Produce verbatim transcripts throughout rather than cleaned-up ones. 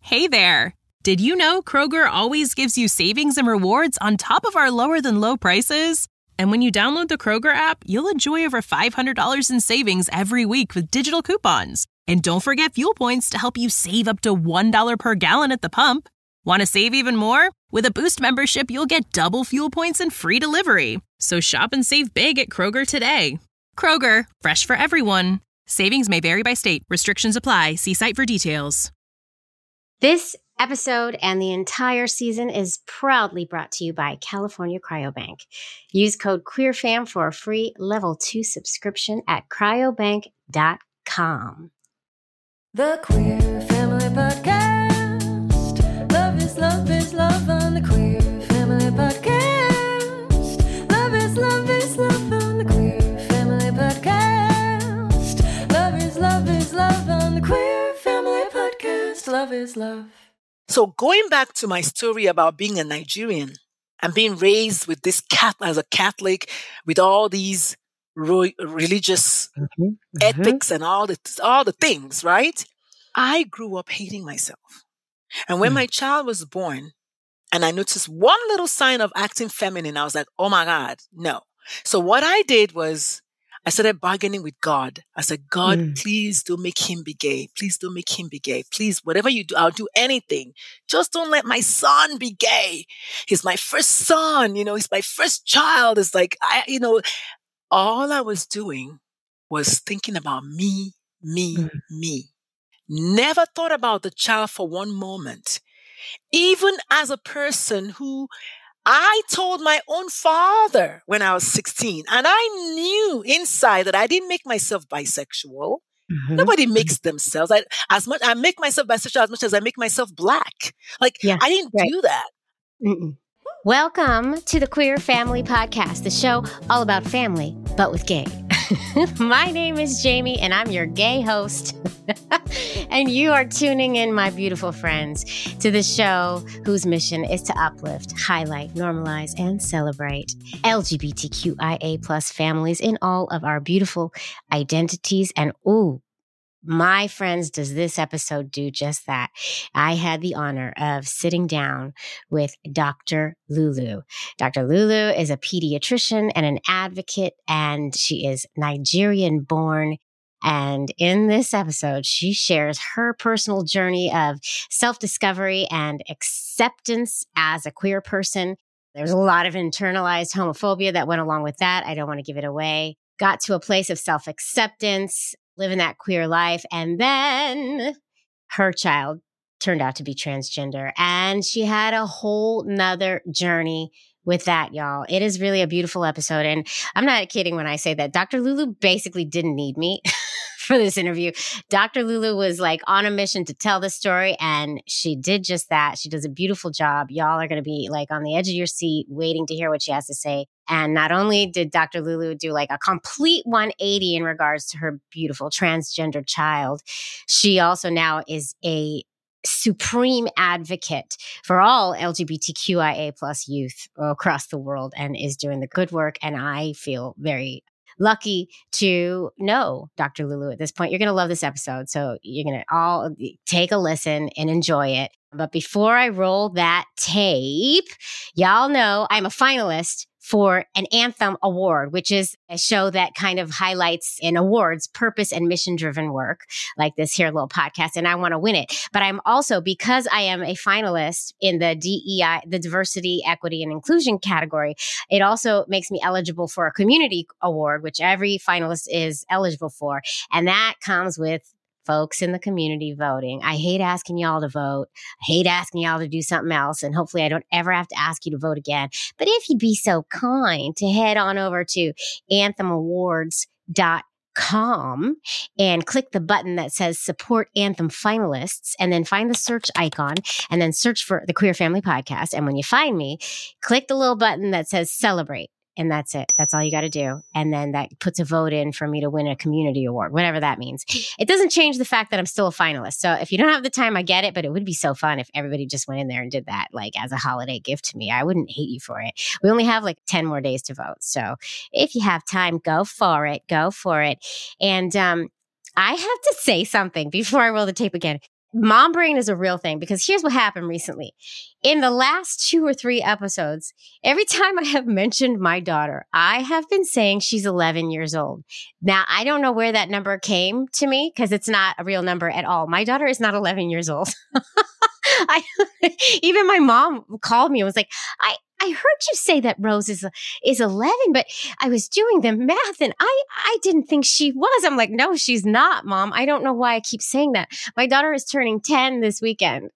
Hey there! Did you know Kroger always gives you savings and rewards on top of our lower-than-low prices? And when you download the Kroger app, you'll enjoy over five hundred dollars in savings every week with digital coupons. And don't forget fuel points to help you save up to one dollar per gallon at the pump. Want to save even more? With a Boost membership, you'll get double fuel points and free delivery. So shop and save big at Kroger today. Kroger, fresh for everyone. Savings may vary by state. Restrictions apply. See site for details. This episode and the entire season is proudly brought to you by California Cryobank. Use code QueerFam for a free level two subscription at cryobank dot com. The Queer Family Podcast. Love is love is love on the Queer Family Podcast. Love is love is love on the Queer Family Podcast. Love is love is love on the Queer Family Podcast. Love is love. So going back to my story about being a Nigerian and being raised with this cat as a Catholic with all these ro- religious Mm-hmm. Mm-hmm. ethics and all the all the things, right? I grew up hating myself. And when Mm. my child was born and I noticed one little sign of acting feminine, I was like, oh my God, no. So what I did was I started bargaining with God. I said, God, Mm. please don't make him be gay. Please don't make him be gay. Please, whatever you do, I'll do anything. Just don't let my son be gay. He's my first son. You know, he's my first child. It's like, I, you know, all I was doing was thinking about me, me, Mm. me. Never thought about the child for one moment. Even as a person who I told my own father when I was sixteen, and I knew inside that I didn't make myself bisexual. Mhm. Nobody makes themselves. I, as much I make myself bisexual as much as I make myself black. Like Yeah, I didn't right. do that. Mm-mm. Welcome to the Queer Family Podcast, the show all about family, but with gay. My name is Jamie, and I'm your gay host. And you are tuning in, my beautiful friends, to the show whose mission is to uplift, highlight, normalize, and celebrate L G B T Q I A plus families in all of our beautiful identities. And ooh, my friends, does this episode do just that? I had the honor of sitting down with Doctor Lulu. Doctor Lulu is a pediatrician and an advocate, and she is Nigerian born. And in this episode, she shares her personal journey of self-discovery and acceptance as a queer person. There's a lot of internalized homophobia that went along with that. I don't want to give it away. Got to a place of self-acceptance, living that queer life. And then her child turned out to be transgender. And she had a whole nother journey with that, y'all. It is really a beautiful episode. And I'm not kidding when I say that Doctor Lulu basically didn't need me for this interview. Doctor Lulu was like on a mission to tell the story, and she did just that. She does a beautiful job. Y'all are going to be like on the edge of your seat waiting to hear what she has to say. And not only did Doctor Lulu do like a complete one eighty in regards to her beautiful transgender child, she also now is a supreme advocate for all L G B T Q I A plus youth across the world and is doing the good work. And I feel very lucky to know Doctor Lulu at this point. You're going to love this episode. So you're going to all take a listen and enjoy it. But before I roll that tape, y'all know I'm a finalist for an Anthem Award, which is a show that kind of highlights in awards purpose and mission-driven work, like this here little podcast, and I want to win it. But I'm also, because I am a finalist in the D E I, the Diversity, Equity, and Inclusion category, it also makes me eligible for a community award, which every finalist is eligible for. And that comes with folks in the community voting. I hate asking y'all to vote. I hate asking y'all to do something else. And hopefully I don't ever have to ask you to vote again. But if you'd be so kind to head on over to anthem awards dot com and click the button that says support Anthem finalists, and then find the search icon and then search for the Queer Family Podcast. And when you find me, click the little button that says celebrate. And that's it. That's all you got to do. And then that puts a vote in for me to win a community award, whatever that means. It doesn't change the fact that I'm still a finalist. So if you don't have the time, I get it. But it would be so fun if everybody just went in there and did that, like as a holiday gift to me. I wouldn't hate you for it. We only have like ten more days to vote. So if you have time, go for it. Go for it. And um, I have to say something before I roll the tape again. Mom brain is a real thing because here's what happened recently. In the last two or three episodes, every time I have mentioned my daughter, I have been saying she's eleven years old. Now, I don't know where that number came to me because it's not a real number at all. My daughter is not eleven years old. I, even my mom called me and was like, I, I heard you say that Rose is is eleven, but I was doing the math and I, I didn't think she was. I'm like, no, she's not, Mom. I don't know why I keep saying that. My daughter is turning ten this weekend.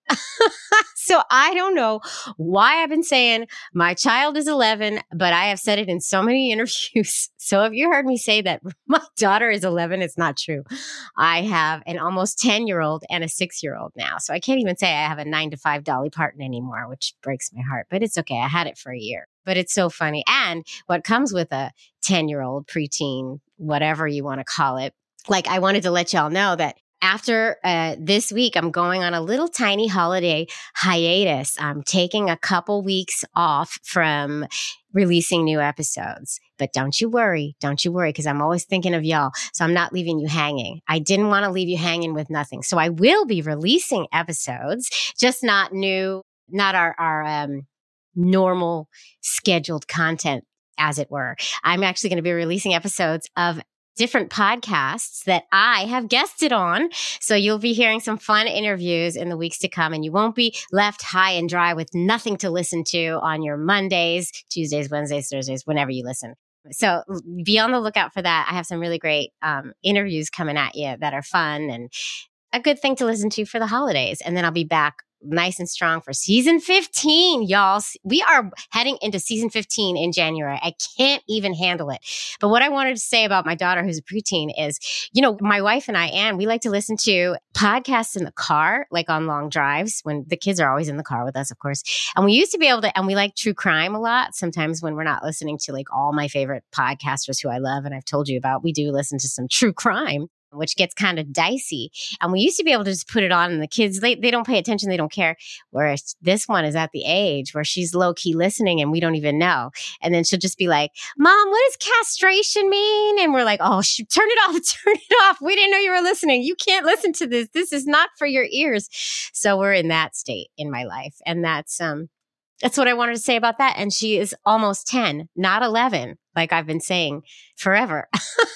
So I don't know why I've been saying my child is eleven, but I have said it in so many interviews. So if you heard me say that my daughter is eleven, it's not true. I have an almost ten-year-old and a six-year-old now. So I can't even say I have a nine to five Dolly Parton anymore, which breaks my heart. But it's okay. I had it for a year. But it's so funny. And what comes with a ten-year-old, preteen, whatever you want to call it, like I wanted to let y'all know that after uh, this week, I'm going on a little tiny holiday hiatus. I'm taking a couple weeks off from releasing new episodes. But don't you worry. Don't you worry, because I'm always thinking of y'all. So I'm not leaving you hanging. I didn't want to leave you hanging with nothing. So I will be releasing episodes, just not new, not our, our um, normal scheduled content, as it were. I'm actually going to be releasing episodes of different podcasts that I have guested on. So you'll be hearing some fun interviews in the weeks to come, and you won't be left high and dry with nothing to listen to on your Mondays, Tuesdays, Wednesdays, Thursdays, whenever you listen. So be on the lookout for that. I have some really great um, interviews coming at you that are fun and a good thing to listen to for the holidays. And then I'll be back nice and strong for season fifteen, y'all. We are heading into season fifteen in January. I can't even handle it. But what I wanted to say about my daughter, who's a preteen, is, you know, my wife and I, Anne, we like to listen to podcasts in the car, like on long drives when the kids are always in the car with us, of course. And we used to be able to, and we like true crime a lot. Sometimes when we're not listening to like all my favorite podcasters who I love and I've told you about, we do listen to some true crime, which gets kind of dicey. And we used to be able to just put it on and the kids, they, they don't pay attention. They don't care. Whereas this one is at the age where she's low key listening and we don't even know. And then she'll just be like, Mom, what does castration mean? And we're like, oh, sh- turn it off, turn it off. We didn't know you were listening. You can't listen to this. This is not for your ears. So we're in that state in my life. And that's, um, that's what I wanted to say about that. And she is almost ten, not eleven, like I've been saying forever.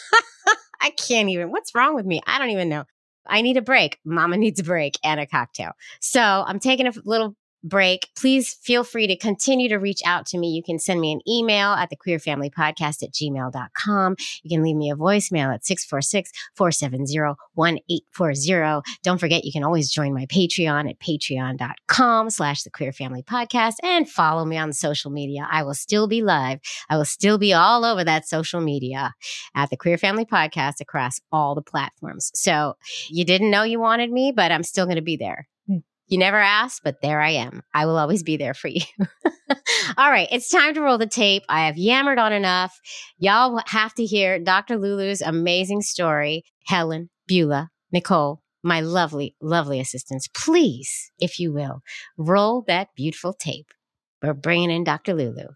I can't even. What's wrong with me? I don't even know. I need a break. Mama needs a break and a cocktail. So I'm taking a little break. Please feel free to continue to reach out to me. You can send me an email at the queer family podcast at gmail dot com. You can leave me a voicemail at six four six, four seven zero, one eight four zero. Don't forget, you can always join my Patreon at patreon dot com slash the queer family podcast and follow me on social media. I will still be live. I will still be all over that social media at the Queer Family Podcast across all the platforms. So you didn't know you wanted me, but I'm still going to be there. You never asked, but there I am. I will always be there for you. All right, it's time to roll the tape. I have yammered on enough. Y'all have to hear Doctor Lulu's amazing story. Helen, Beulah, Nicole, my lovely, lovely assistants, please, if you will, roll that beautiful tape. We're bringing in Doctor Lulu.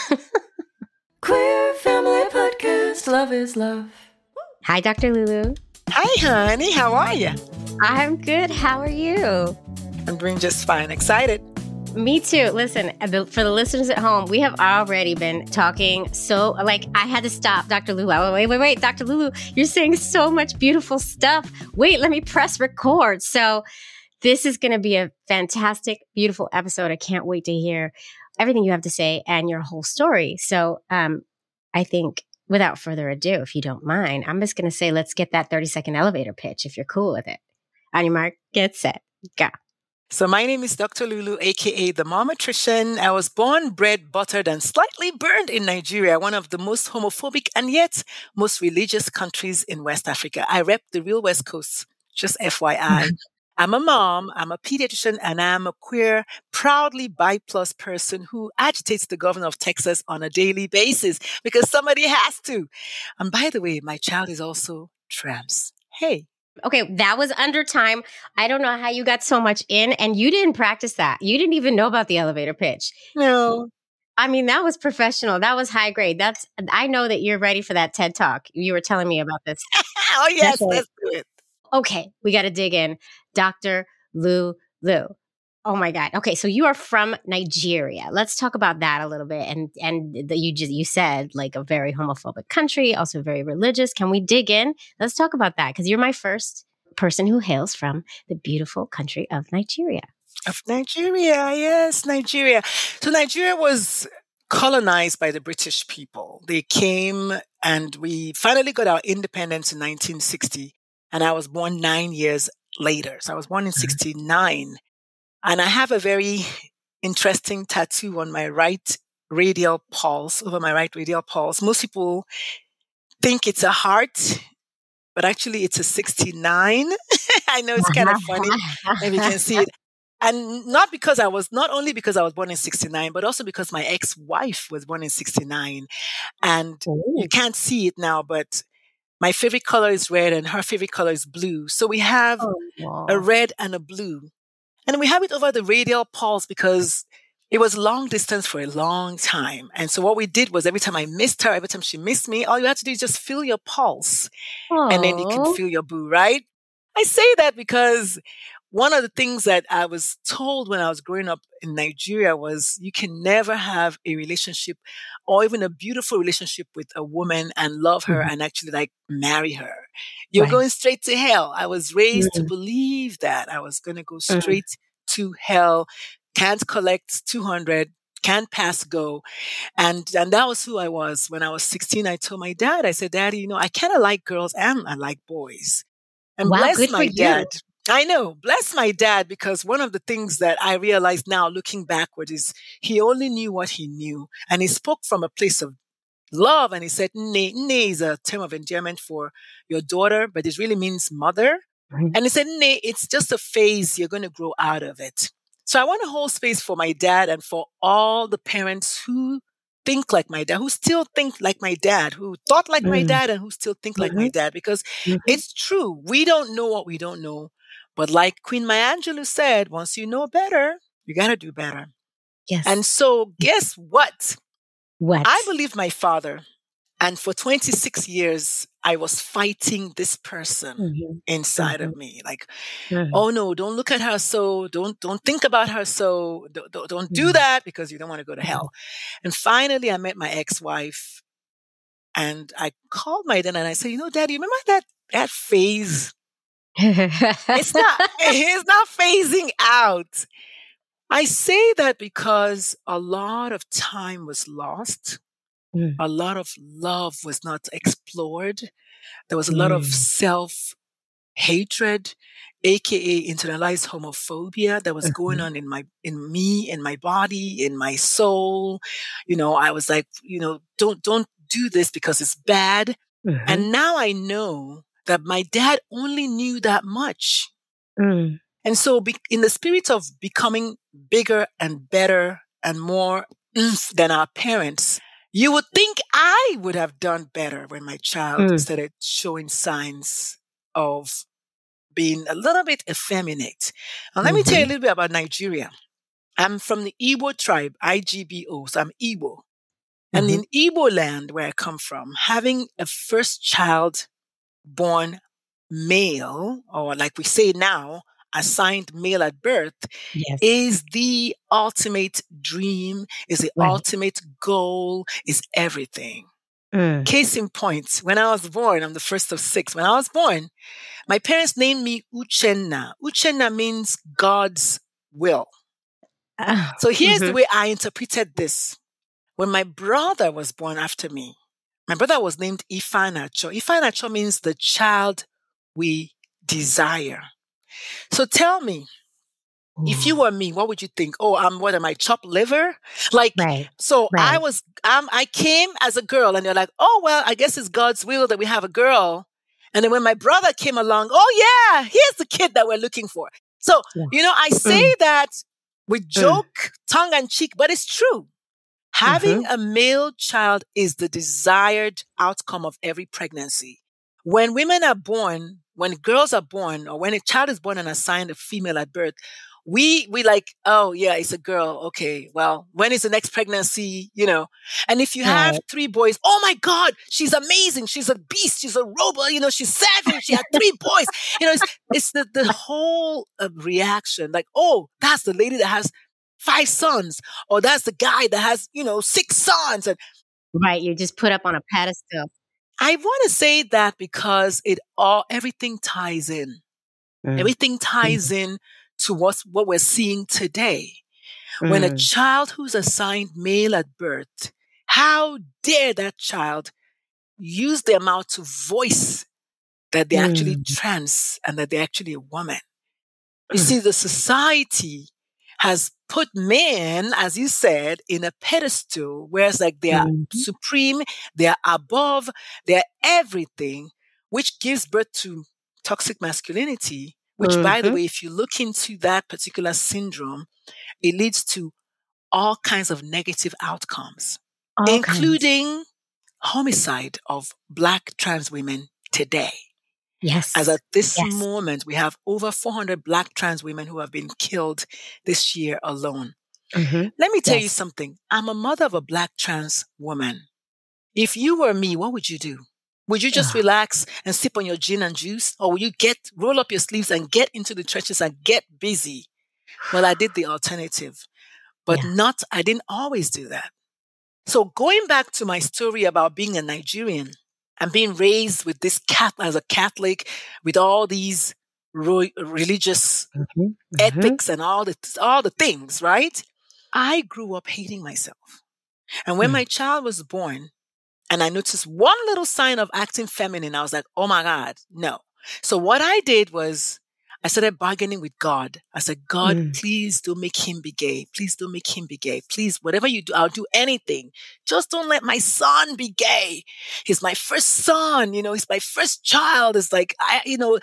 Queer Family Podcast, love is love. Hi, Doctor Lulu. Hi, honey. How are you? I'm good. How are you? I'm doing just fine. Excited. Me too. Listen, for the listeners at home, we have already been talking so, like, I had to stop Doctor Lulu. Wait, wait, wait, Doctor Lulu, you're saying so much beautiful stuff. Wait, let me press record. So this is going to be a fantastic, beautiful episode. I can't wait to hear everything you have to say and your whole story. So um, I think without further ado, if you don't mind, I'm just going to say, let's get that thirty second elevator pitch if you're cool with it. On your mark, get set, go. So my name is Doctor Lulu, a k a the Momatrician. I was born, bred, buttered, and slightly burned in Nigeria, one of the most homophobic and yet most religious countries in West Africa. I rep the real West Coast, just F Y I. I'm a mom, I'm a pediatrician, and I'm a queer, proudly bi-plus person who agitates the governor of Texas on a daily basis because somebody has to. And by the way, my child is also trans. Hey. Okay, that was under time. I don't know how you got so much in, and you didn't practice that. You didn't even know about the elevator pitch. No. I mean, that was professional. That was high grade. That's. I know that you're ready for that TED Talk. You were telling me about this. Oh, yes, let's do it. Okay, we got to dig in. Doctor Lulu. Oh my God. Okay, so you are from Nigeria. Let's talk about that a little bit. And and the, you just you said like a very homophobic country, also very religious. Can we dig in? Let's talk about that because you're my first person who hails from the beautiful country of Nigeria. Of Nigeria, yes, Nigeria. So Nigeria was colonized by the British people. They came and we finally got our independence in nineteen sixty. And I was born nine years later. So I was born in sixty-nine. And I have a very interesting tattoo on my right radial pulse, over my right radial pulse. Most people think it's a heart, but actually it's a sixty-nine. I know it's kind of funny. Maybe you can see it. And not because I was, not only because I was born in sixty-nine, but also because my ex-wife was born in sixty-nine. And Ooh. You can't see it now, but my favorite color is red and her favorite color is blue. So we have Oh, a red and a blue. And we have it over the radial pulse because it was long distance for a long time. And so what we did was every time I missed her, every time she missed me, all you had to do is just feel your pulse. And then you can Aw. feel your boo, right? I say that because one of the things that I was told when I was growing up in Nigeria was you can never have a relationship or even a beautiful relationship with a woman and love her Mhm. and actually like marry her. You're Right. going straight to hell. I was raised to Mm. believe that I was going to go Mm. straight to hell, can't collect two hundred, can't pass go. And, and that was who I was. When I was sixteen, I told my dad, I said, Daddy, you know, I kind of like girls and I like boys. And Wow, bless good for my you. dad. I know, bless my dad, because one of the things that I realized now looking backward is he only knew what he knew. And he spoke from a place of love. And he said, "Ne, ne" is a term of endearment for your daughter, but it really means mother. Mhm. And he said, "Ne, it's just a phase. You're going to grow out of it." So I want to hold space for my dad and for all the parents who think like my dad, who still think like my dad, who thought like my Mm. dad and who still think like my Mhm. dad, because Mhm. it's true. We don't know what we don't know. But like Queen Maya Angelou said, once you know better, you got to do better. Yes. And so guess what? What? I believe my father. And for twenty-six years, I was fighting this person Mhm. inside Mhm. of me. Like, Mhm. oh no, don't look at her so, don't, don't think about her so, don't, don't, don't do Mhm. that because you don't want to go to hell. And finally, I met my ex-wife and I called my dad and I said, you know, Dad, you remember that, that phase? It's not, it's not phasing out. I say that because a lot of time was lost. Mm. A lot of love was not explored. There was a lot of Mm. self-hatred, aka internalized homophobia that was going Mhm. on in my, in me, in my body, in my soul. You know, I was like, you know, don't, don't do this because it's bad. Mhm. And now I know that my dad only knew that much. Mm. And so be, in the spirit of becoming bigger and better and more oomph than our parents, you would think I would have done better when my child Mm. started showing signs of being a little bit effeminate. And let me tell you a Mhm. little bit about Nigeria. I'm from the Igbo tribe, I G B O, so I'm Igbo. And Mhm. in Igbo land, where I come from, having a first child born male, or like we say now, assigned male at birth, Yes. is the ultimate dream, is the Right. ultimate goal, is everything. Mm. Case in point, when I was born, I'm the first of six. When I was born, my parents named me Uchenna. Uchenna means God's will. Oh. So here's the Mhm. way I interpreted this. When my brother was born after me, my brother was named Ifanacho. Ifanacho means the child we desire. So tell me, if you Ooh. were me, what would you think? Oh, I'm what am I, chopped liver? Like, Right. so I Right. was, um, I came as a girl and they're like, oh, well, I guess it's God's will that we have a girl. And then when my brother came along, oh yeah, here's the kid that we're looking for. So, Yeah. you know, I say Mm. that with Mm. joke, tongue and cheek, but it's true. Having Mhm. a male child is the desired outcome of every pregnancy. When women are born, when girls are born, or when a child is born and assigned a female at birth, We, we like, oh yeah, it's a girl. Okay. Well, when is the next pregnancy? You know, and if you have Right. three boys, oh my God, she's amazing. She's a beast. She's a robot. You know, she's savage. She had three boys. You know, it's, it's the, the whole uh, reaction. Like, oh, that's the lady that has five sons, or that's the guy that has, you know, six sons. And Right. You're just put up on a pedestal. I want to say that because it all, everything ties in. Mm. Everything ties in to what's, what we're seeing today. When a Mm. child who's assigned male at birth, how dare that child use their mouth to voice that they're actually Mm. trans and that they're actually a woman? You see, the society has put men, as you said, in a pedestal, whereas like they are Mhm. supreme, they're above, they're everything, which gives birth to toxic masculinity, which, by the Mhm. way, if you look into that particular syndrome, it leads to all kinds of negative outcomes, All kinds. including homicide of Black trans women today. Yes. As at this Yes. moment, we have over four hundred Black trans women who have been killed this year alone. Mhm. Let me tell you Yes. something. I'm a mother of a Black trans woman. If you were me, what would you do? Would you just Ugh. relax and sip on your gin and juice? Or would you get, roll up your sleeves and get into the trenches and get busy? Well, I did the alternative, but Yeah. not, I didn't always do that. So going back to my story about being a Nigerian and being raised with this cat as a Catholic, with all these ro- religious Mhm. Mhm. ethics and all the all the things, right? I grew up hating myself. And when Mm. my child was born and I noticed one little sign of acting feminine, I was like, oh my God, no. So what I did was I started bargaining with God. I said, God, Mm. please don't make him be gay. Please don't make him be gay. Please, whatever you do, I'll do anything. Just don't let my son be gay. He's my first son, you know, he's my first child. It's like, I, you know,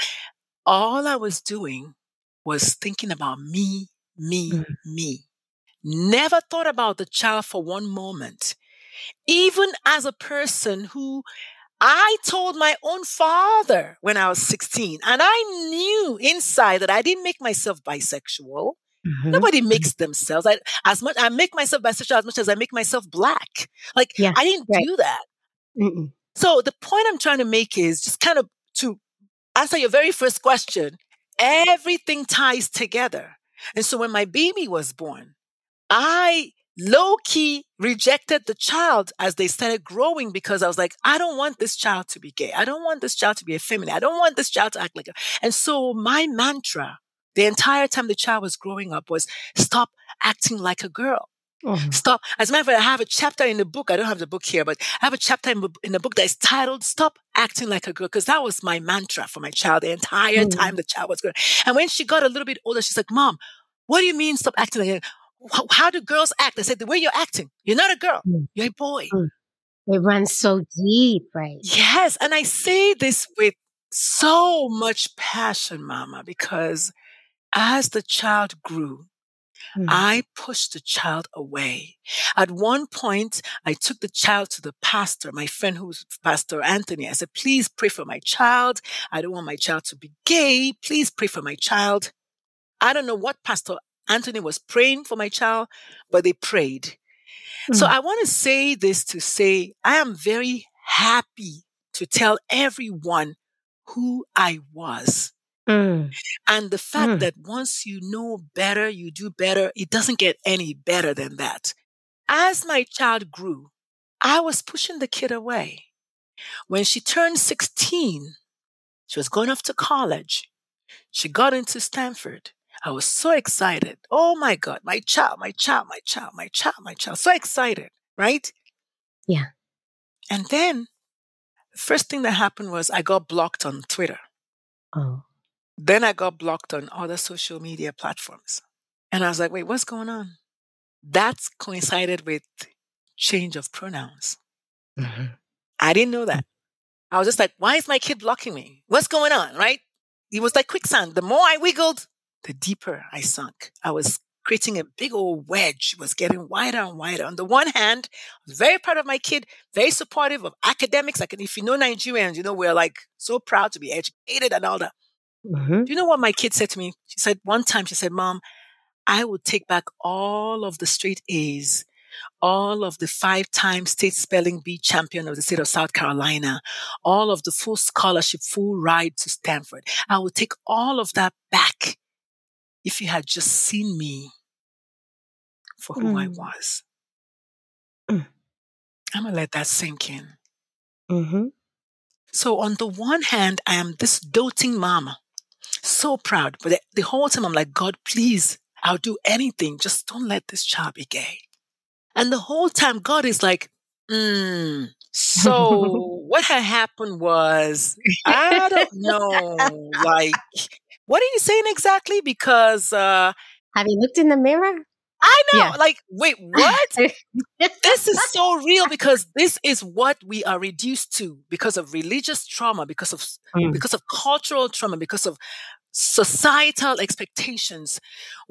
all I was doing was thinking about me, me, Mm. me. Never thought about the child for one moment. Even as a person who I told my own father when I was sixteen, and I knew inside that I didn't make myself bisexual. Mhm. Nobody Mhm. makes themselves. I, as much, I make myself bisexual as much as I make myself Black. Like, Yeah. I didn't Right. do that. Mm-mm. So the point I'm trying to make is just kind of to answer your very first question, everything ties together. And so when my baby was born, I low-key rejected the child as they started growing because I was like, I don't want this child to be gay. I don't want this child to be effeminate. I don't want this child to act like a... And so my mantra the entire time the child was growing up was stop acting like a girl. Mhm. Stop. As a matter of fact, I have a chapter in the book. I don't have the book here, but I have a chapter in, in the book that is titled Stop Acting Like a Girl, because that was my mantra for my child the entire Mm. time the child was growing. And when she got a little bit older, she's like, Mom, what do you mean stop acting like a girl? How, how do girls act? I said, the way you're acting. You're not a girl. Mm. You're a boy. Mm. It runs so deep, right? Yes. And I say this with so much passion, Mama, because as the child grew, Mm. I pushed the child away. At one point, I took the child to the pastor, my friend who's Pastor Anthony. I said, please pray for my child. I don't want my child to be gay. Please pray for my child. I don't know what Pastor Anthony was praying for my child, but they prayed. So Mm. I want to say this to say, I am very happy to tell everyone who I was. Mm. And the fact Mm. that once you know better, you do better, it doesn't get any better than that. As my child grew, I was pushing the kid away. When she turned sixteen, she was going off to college. She got into Stanford. I was so excited. Oh my God, my child, my child, my child, my child, my child. So excited, right? Yeah. And then the first thing that happened was I got blocked on Twitter. Oh. Then I got blocked on other social media platforms. And I was like, wait, what's going on? That's coincided with change of pronouns. Mhm. I didn't know that. I was just like, why is my kid blocking me? What's going on, right? It was like quicksand. The more I wiggled, the deeper I sunk. I was creating a big old wedge. It was getting wider and wider. On the one hand, I was very proud of my kid, very supportive of academics. Like, if you know Nigerians, you know, we're like so proud to be educated and all that. Mhm. Do you know what my kid said to me? She said one time, she said, Mom, I would take back all of the straight A's, all of the five-time state spelling bee champion of the state of South Carolina, all of the full scholarship, full ride to Stanford. I would take all of that back if you had just seen me for who I Mm. was. Mm. I'm going to let that sink in. Mm-hmm. So on the one hand, I am this doting mama, so proud. But the, the whole time I'm like, God, please, I'll do anything. Just don't let this child be gay. And the whole time God is like, mm, so what had happened was, I don't know, like, what are you saying exactly? Because uh, Have you looked in the mirror? I know, Yeah. like, wait, what? This is so real because this is what we are reduced to because of religious trauma, because of Mm. because of cultural trauma, because of societal expectations.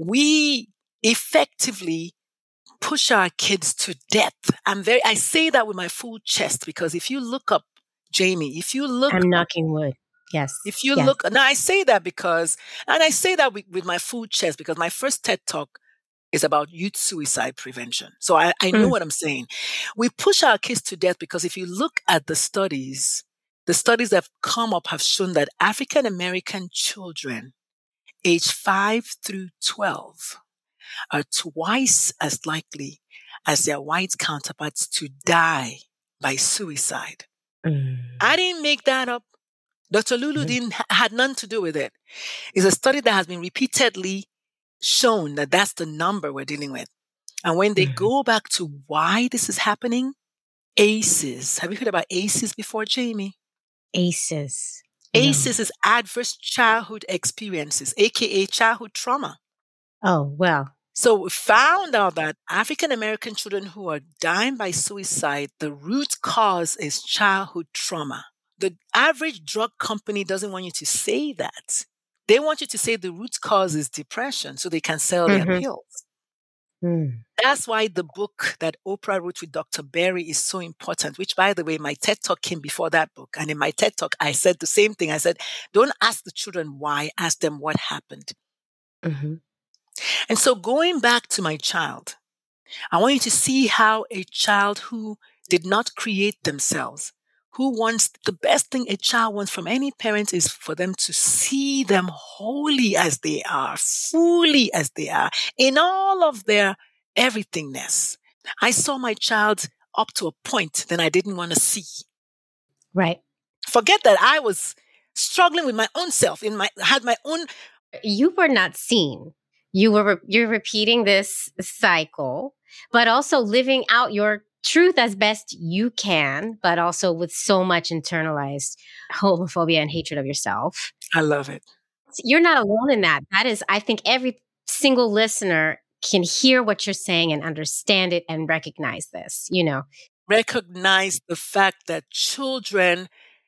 We effectively push our kids to death. I'm very I say that with my full chest because if you look up Jamie, if you look I'm up knocking wood. Yes. if you yes. look now I say that because and I say that with, with my full chest because my first TED talk is about youth suicide prevention. So I, I know Mm. what I'm saying. We push our kids to death because if you look at the studies, the studies that have come up have shown that African American children aged five through twelve are twice as likely as their white counterparts to die by suicide. Mm. I didn't make that up. Doctor Lulu Mhm. didn't had nothing to do with it. It's a study that has been repeatedly shown that that's the number we're dealing with. And when they Mhm. go back to why this is happening, A C Es. Have you heard about A C Es before, Jamie? A C Es. A No. C Es is adverse childhood experiences, aka childhood trauma. Oh, well. So we found out that African American children who are dying by suicide, the root cause is childhood trauma. The average drug company doesn't want you to say that. They want you to say the root cause is depression so they can sell their Mhm. pills. Mm. That's why the book that Oprah wrote with Doctor Berry is so important, which, by the way, my TED Talk came before that book. And in my TED Talk, I said the same thing. I said, don't ask the children why, ask them what happened. Mhm. And so going back to my child, I want you to see how a child who did not create themselves, who wants the best thing a child wants from any parent is for them to see them wholly as they are, fully as they are, in all of their everythingness. I saw my child up to a point that I didn't want to see. Right. Forget that I was struggling with my own self, in my had my own You were not seen. You were re- you're repeating this cycle, but also living out your truth as best you can, but also with so much internalized homophobia and hatred of yourself. I love it. You're not alone in that. That is, I think every single listener can hear what you're saying and understand it and recognize this, you know. Recognize the fact that children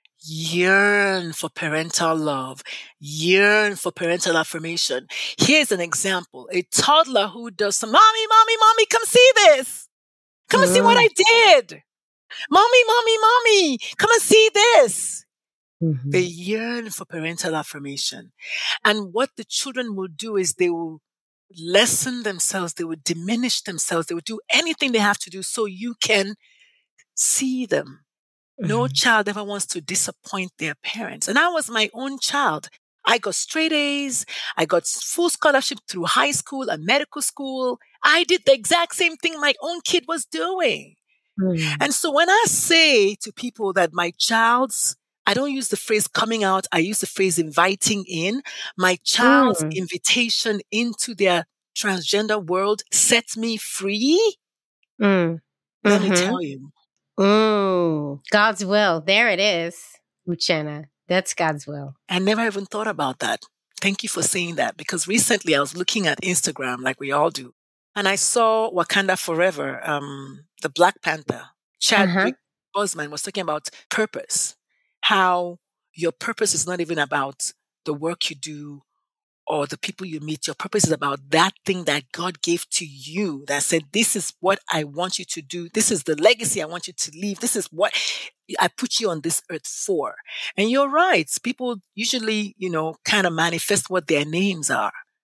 yearn for parental love, yearn for parental affirmation. Here's an example. A toddler who does some, mommy, mommy, mommy, come see this. Come and see what I did. Mommy, mommy, mommy, come and see this. Mhm. They yearn for parental affirmation. And what the children will do is they will lessen themselves. They will diminish themselves. They will do anything they have to do so you can see them. No Mhm. child ever wants to disappoint their parents. And I was my own child. I got straight A's. I got full scholarship through high school and medical school. I did the exact same thing my own kid was doing. Mm. And so when I say to people that my child's, I don't use the phrase coming out, I use the phrase inviting in. My child's Mm. invitation into their transgender world sets me free. Mm. Let me Mhm. tell you. Mm. God's will. There it is, Uchenna. That's God's will. I never even thought about that. Thank you for saying that because recently I was looking at Instagram like we all do. And I saw Wakanda Forever, um, the Black Panther. Chadwick Boseman was talking about purpose, how your purpose is not even about the work you do or the people you meet. Your purpose is about that thing that God gave to you that said, this is what I want you to do. This is the legacy I want you to leave. This is what I put you on this earth for. And you're right. People usually, you know, kind of manifest what their names are.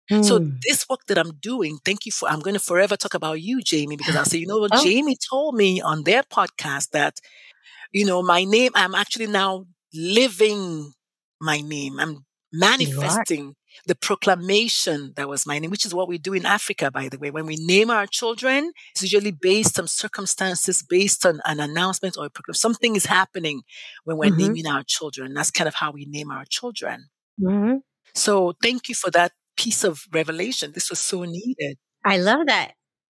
So Mm. this work that I'm doing, thank you for, I'm going to forever talk about you, Jamie, because I'll say, you know what, Oh. Jamie told me on their podcast that, you know, my name, I'm actually now living my name. I'm manifesting the proclamation that was my name, which is what we do in Africa, by the way. When we name our children, it's usually based on circumstances, based on an announcement or a proclamation. Something is happening when we're Mhm. naming our children. That's kind of how we name our children. Mhm. So thank you for that piece of revelation. This was so needed. I love that.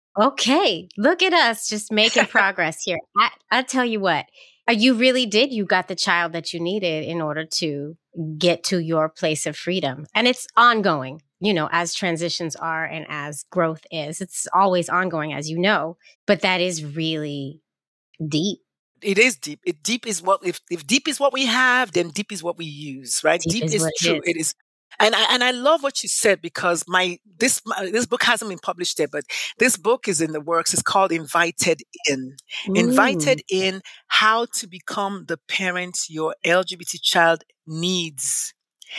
Okay, look at us just making progress here. I, I tell you what, uh, you really did. You got the child that you needed in order to get to your place of freedom. And it's ongoing, you know, as transitions are and as growth is. It's always ongoing, as you know, but that is really deep. It is deep. It deep is what, if, if deep is what we have, then deep is what we use, right? Deep Deep is is what it true. is. It is. And I, and I love what you said, because my, this, my, this book hasn't been published yet, but this book is in the works. It's called Invited In. Invited Mm. In, How to Become the Parent Your L G B T Child Needs.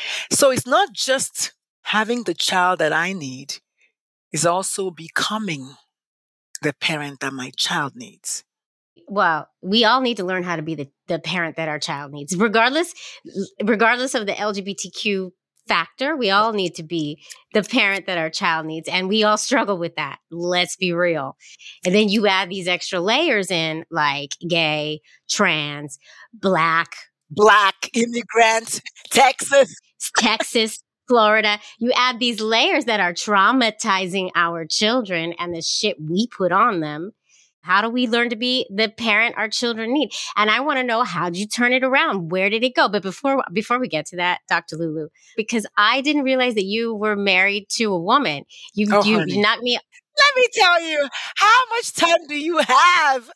So it's not just having the child that I need, it's also becoming the parent that my child needs. Well, we all need to learn how to be the, the parent that our child needs, regardless, regardless of the L G B T Q factor. We all need to be the parent that our child needs. And we all struggle with that. Let's be real. And then you add these extra layers in, like gay, trans, Black, Black, immigrant, Texas. Texas, Florida. You add these layers that are traumatizing our children and the shit we put on them. How do we learn to be the parent our children need? And I want to know, how did you turn it around? Where did it go? But before before we get to that, Doctor Lulu, because I didn't realize that you were married to a woman. You Oh, you, honey. you knocked me. Let me tell you, how much time do you have?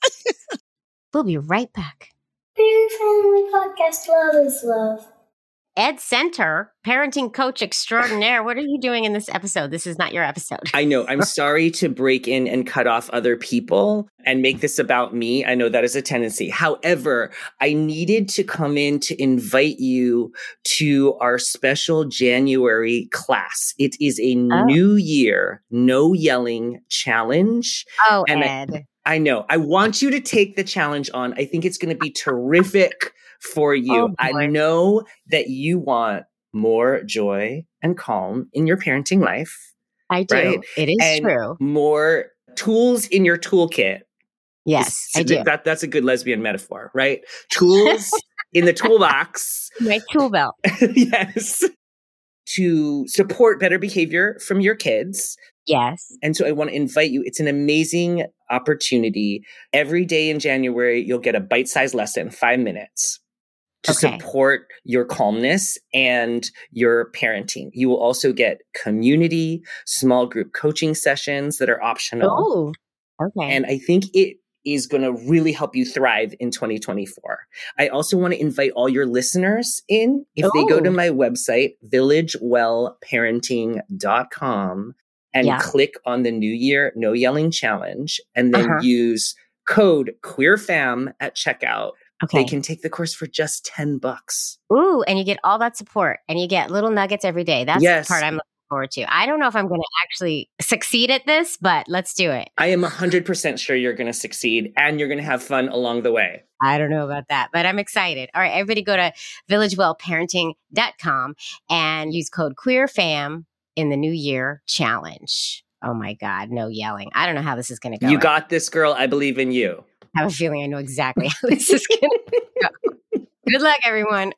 We'll be right back. Queer Family Podcast, love is love. Ed Center, parenting coach extraordinaire. What are you doing in this episode? This is not your episode. I know. I'm sorry to break in and cut off other people and make this about me. I know that is a tendency. However, I needed to come in to invite you to our special January class. It is a Oh. New Year, no yelling challenge. Oh, And I- Ed. I know. I want you to take the challenge on. I think it's going to be terrific for you. Oh, boy. I know that you want more joy and calm in your parenting life, I do. right? It is and true. more tools in your toolkit. Yes, Is- I do. That, that's a good lesbian metaphor, right? Tools in the toolbox. My tool belt. Yes. To support better behavior from your kids. Yes. And so I want to invite you. It's an amazing opportunity. Every day in January, you'll get a bite-sized lesson, five minutes, to Okay. support your calmness and your parenting. You will also get community, small group coaching sessions that are optional. Oh, okay. And I think it is going to really help you thrive in twenty twenty-four. I also want to invite all your listeners in. If they go to Oh. my website, village well parenting dot com, and Yeah. click on the New Year No Yelling Challenge, and then Uh-huh. use code QueerFam at checkout, Okay. they can take the course for just ten bucks. Ooh, and you get all that support and you get little nuggets every day. That's Yes. the part I'm looking forward to. I don't know if I'm going to actually succeed at this, but let's do it. I am one hundred percent sure you're going to succeed and you're going to have fun along the way. I don't know about that, but I'm excited. All right, everybody go to village well parenting dot com and use code QueerFam in the New Year Challenge. Oh my God, no yelling. I don't know how this is going to go. You got this, girl. I believe in you. I have a feeling I know exactly how this is going to go. Good luck, everyone.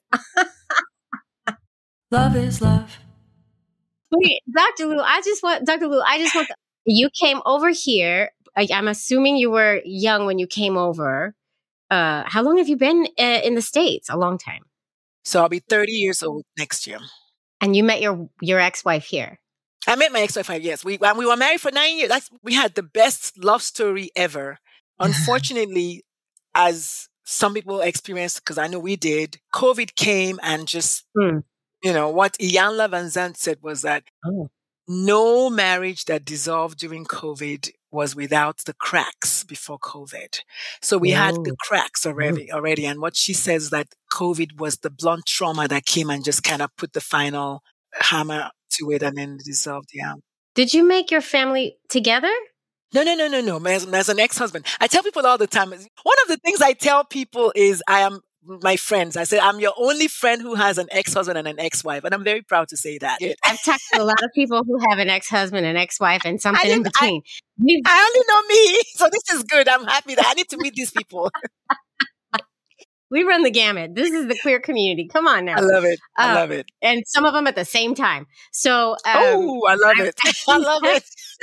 Love is love. Wait, Doctor Lou, I just want, Doctor Lou, I just want, the, you came over here. I, I'm assuming you were young when you came over. Uh, how long have you been uh, in the States? A long time. So I'll be thirty years old next year. And you met your your ex-wife here. I met my ex-wife five years. We and we were married for nine years. That's we had the best love story ever. Unfortunately, as some people experienced, because I know we did, COVID came and just, Hmm. you know, what Iyanla Van Zandt said was that Oh. no marriage that dissolved during COVID was without the cracks before COVID. So we had the Oh. cracks already, already. And what she says that COVID was the blunt trauma that came and just kind of put the final hammer to it and then dissolved. Yeah. Did you make your family together? No, no, no, no, no. As, as an ex-husband, I tell people all the time. One of the things I tell people is I am my friends. I say I'm your only friend who has an ex-husband and an ex-wife, and I'm very proud to say that. I've talked to a lot of people who have an ex-husband, an ex-wife, and something in between. I, I only know me, so this is good. I'm happy that I need to meet these people. We run the gamut. This is the queer community. Come on now. I love it. I uh, love it. And some of them at the same time. So, um, oh, I love it. I love it.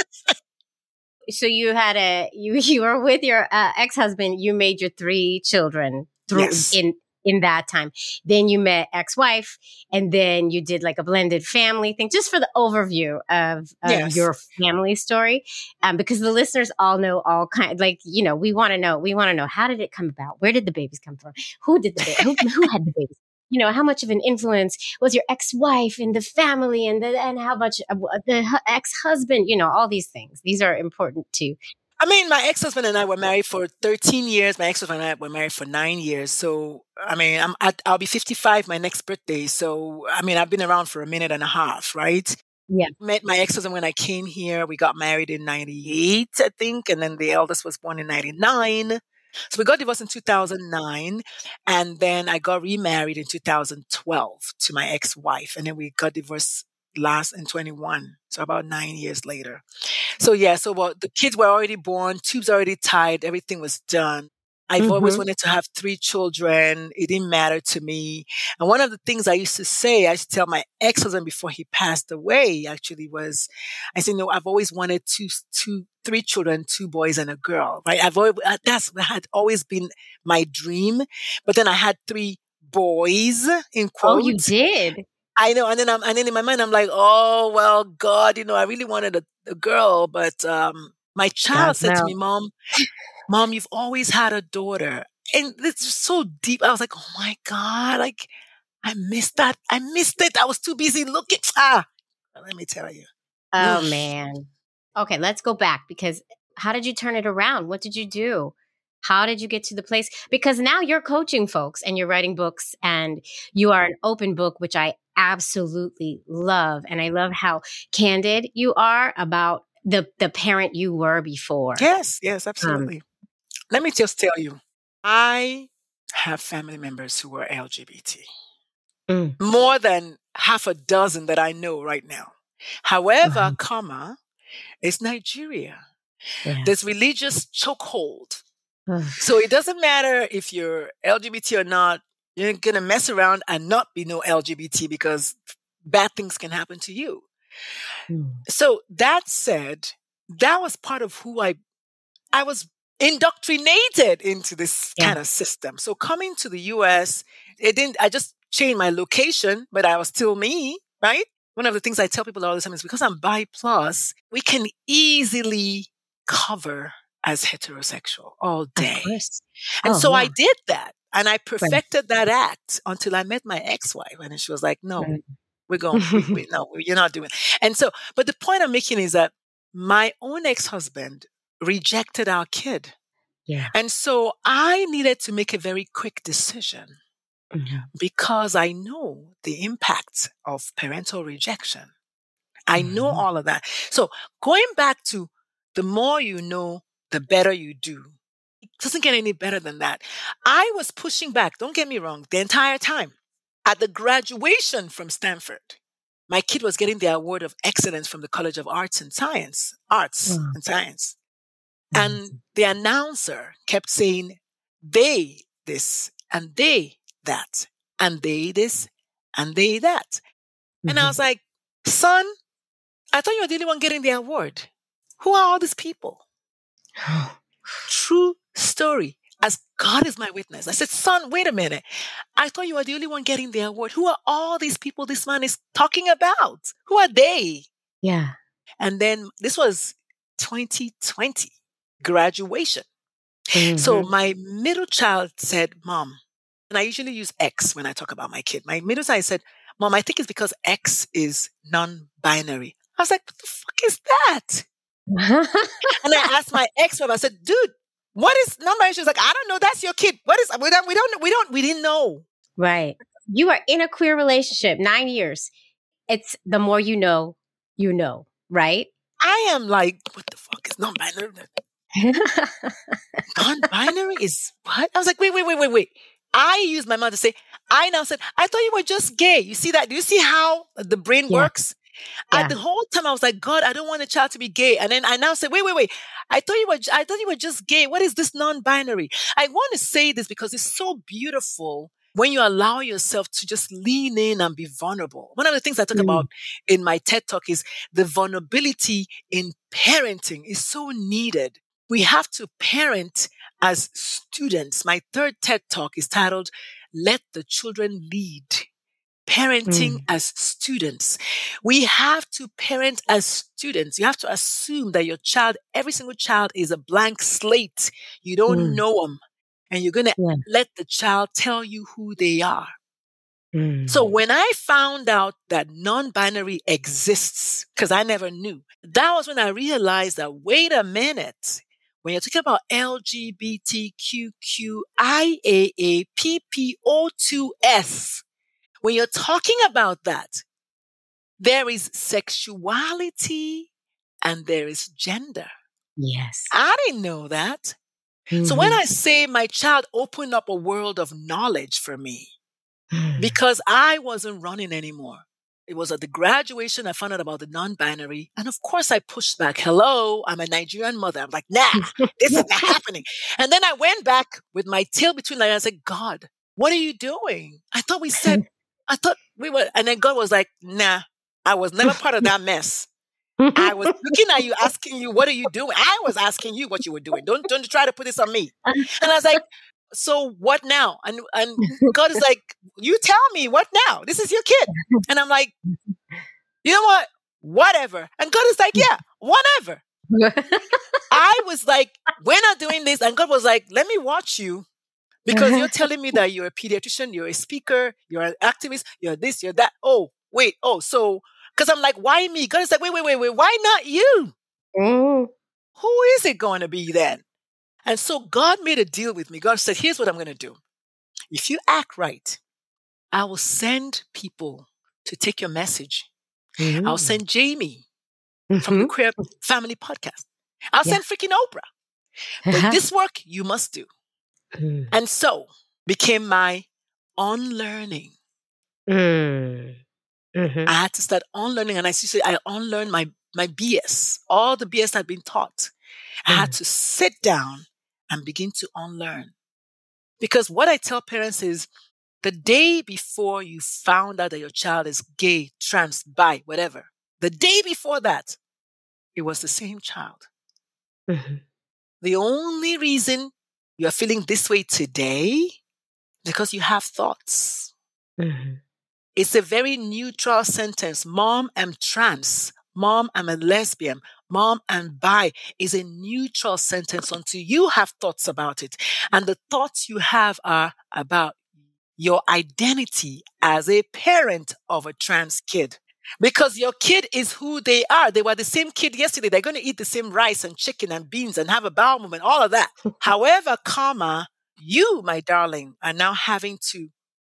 So you had a you you were with your uh, ex-husband. You made your three children through yes. in in that time. Then you met ex-wife, and then you did like a blended family thing. Just for the overview of, of yes. your family story, um, because the listeners all know all kind. Like you know, we want to know. We want to know how did it come about? Where did the babies come from? Who did the ba- who who had the babies? You know, how much of an influence was your ex-wife in the family, and the, and how much uh, the ex-husband? You know, all these things. These are important too. I mean, my ex-husband and I were married for thirteen years. My ex-husband and I were married for nine years. So, I mean, I'm at, I'll be fifty-five my next birthday. So, I mean, I've been around for a minute and a half, right? Yeah. Met my ex-husband when I came here. We got married in ninety-eight, I think. And then the eldest was born in ninety-nine. So we got divorced in two thousand nine. And then I got remarried in two thousand twelve to my ex-wife. And then we got divorced last in twenty-one. So about nine years later. So yeah, so well, the kids were already born, tubes already tied, everything was done. I've mm-hmm. always wanted to have three children. It didn't matter to me. And one of the things I used to say, I used to tell my ex-husband before he passed away, actually, was, I said, no, I've always wanted two, two, three children, two boys and a girl, right? I've always, that's, that had always been my dream. But then I had three boys, in quotes. Oh, you did? I know. And then I'm, and then in my mind, I'm like, oh, well, God, you know, I really wanted a, a girl, but, um, my child God, said no. to me, Mom, Mom, you've always had a daughter. And it's just so deep. I was like, oh my God, like, I missed that. I missed it. I was too busy looking. Ah, let me tell you. Oh, Oof. man. Okay, let's go back because how did you turn it around? What did you do? How did you get to the place? Because now you're coaching folks and you're writing books and you are an open book, which I absolutely love. And I love how candid you are about the, the parent you were before. Yes, yes, absolutely. Um, Let me just tell you, I have family members who are L G B T. Mm. More than half a dozen that I know right now. However, uh-huh. comma, it's Nigeria. Yeah. There's religious chokehold. So it doesn't matter if you're L G B T or not, you're going to mess around and not be no L G B T because bad things can happen to you. Mm. So that said, that was part of who I, I was indoctrinated into this yeah. kind of system. So coming to the U S, it didn't, I just changed my location, but I was still me, right? One of the things I tell people all the time is because I'm bi plus, we can easily cover as heterosexual all day. And oh, so yeah. I did that. And I perfected right. that act until I met my ex-wife. And she was like, no, right. we're going, we, we, no, you're not doing it. And so, but the point I'm making is that my own ex-husband rejected our kid. Yeah. And so I needed to make a very quick decision mm-hmm. because I know the impact of parental rejection. I mm-hmm. know all of that. So going back to the more you know, the better you do. It doesn't get any better than that. I was pushing back, don't get me wrong, the entire time. At the graduation from Stanford, my kid was getting the award of excellence from the College of Arts and Science, Arts wow. and Science. Mm-hmm. And the announcer kept saying, they this, and they that, and they this, and they that. Mm-hmm. And I was like, son, I thought you were the only one getting the award. Who are all these people? True story. As God is my witness. I said, son, wait a minute. I thought you were the only one getting the award. Who are all these people this man is talking about? Who are they? Yeah. And then this was twenty twenty, graduation. Mm-hmm. So my middle child said, Mom, and I usually use X when I talk about my kid. My middle child said, Mom, I think it's because X is non-binary. I was like, what the fuck is that? And I asked my ex-wife, I said, dude, what is non-binary? She was like, I don't know. That's your kid. What is, we don't, we don't, we don't, we didn't know. Right. You are in a queer relationship, nine years. it's the more you know, you know, right? I am like, what the fuck is non-binary? Non-binary is what? I was like, wait, wait, wait, wait, wait. I used my mouth to say, I now said, I thought you were just gay. You see that? Do you see how the brain Yeah. works? Yeah. At the whole time, I was like, God, I don't want a child to be gay. And then I now say, wait, wait, wait. I thought you were, I thought you were just gay. What is this non-binary? I want to say this because it's so beautiful when you allow yourself to just lean in and be vulnerable. One of the things I talk Mm. about in my TED Talk is the vulnerability in parenting is so needed. We have to parent as students. My third TED Talk is titled, Let the Children Lead. Parenting Mm. as students. We have to parent as students. You have to assume that your child, every single child is a blank slate. You don't Mm. know them. And you're going to Yeah. let the child tell you who they are. Mm. So when I found out that non-binary exists, because I never knew, that was when I realized that, wait a minute, when you're talking about L G B T Q Q I A A P P O two S, when you're talking about that, there is sexuality and there is gender. Yes. I didn't know that. So when I say my child opened up a world of knowledge for me, Mhm. because I wasn't running anymore. It was at the graduation I found out about the non-binary. And of course I pushed back. Hello, I'm a Nigerian mother. I'm like, nah, this is not happening. And then I went back with my tail between my legs. I said, God, what are you doing? I thought we said, I thought we were, and then God was like, nah, I was never part of that mess. I was looking at you, asking you, what are you doing? I was asking you what you were doing. Don't, don't try to put this on me. And I was like, so what now? And, and God is like, you tell me what now? This is your kid. And I'm like, you know what? Whatever. And God is like, yeah, whatever. I was like, we're not doing this. And God was like, let me watch you because you're telling me that you're a pediatrician, you're a speaker, you're an activist, you're this, you're that. Oh, wait. Oh, so, because I'm like, why me? God is like, wait, wait, wait, wait. Why not you? Mm. Who is it going to be then? And so God made a deal with me. God said, here's what I'm going to do. If you act right, I will send people to take your message. Mm. I'll send Jamie from the Mhm. Queer Family Podcast. I'll Yeah. send freaking Oprah. But this work you must do. Mm. And so became my unlearning. Mm. Mhm. I had to start unlearning. And I used to say, I unlearned my, my B S, all the B S I'd been taught. I had to sit down and begin to unlearn. Because what I tell parents is the day before you found out that your child is gay, trans, bi, whatever, the day before that, it was the same child. Mhm. The only reason you are feeling this way today is because you have thoughts. Mhm. It's a very neutral sentence. Mom, I'm trans. Mom, I'm a lesbian. Mom, I'm bi is a neutral sentence until you have thoughts about it. And the thoughts you have are about your identity as a parent of a trans kid. Because your kid is who they are. They were the same kid yesterday. They're going to eat the same rice and chicken and beans and have a bowel movement, all of that. However, comma, you, my darling, are now having to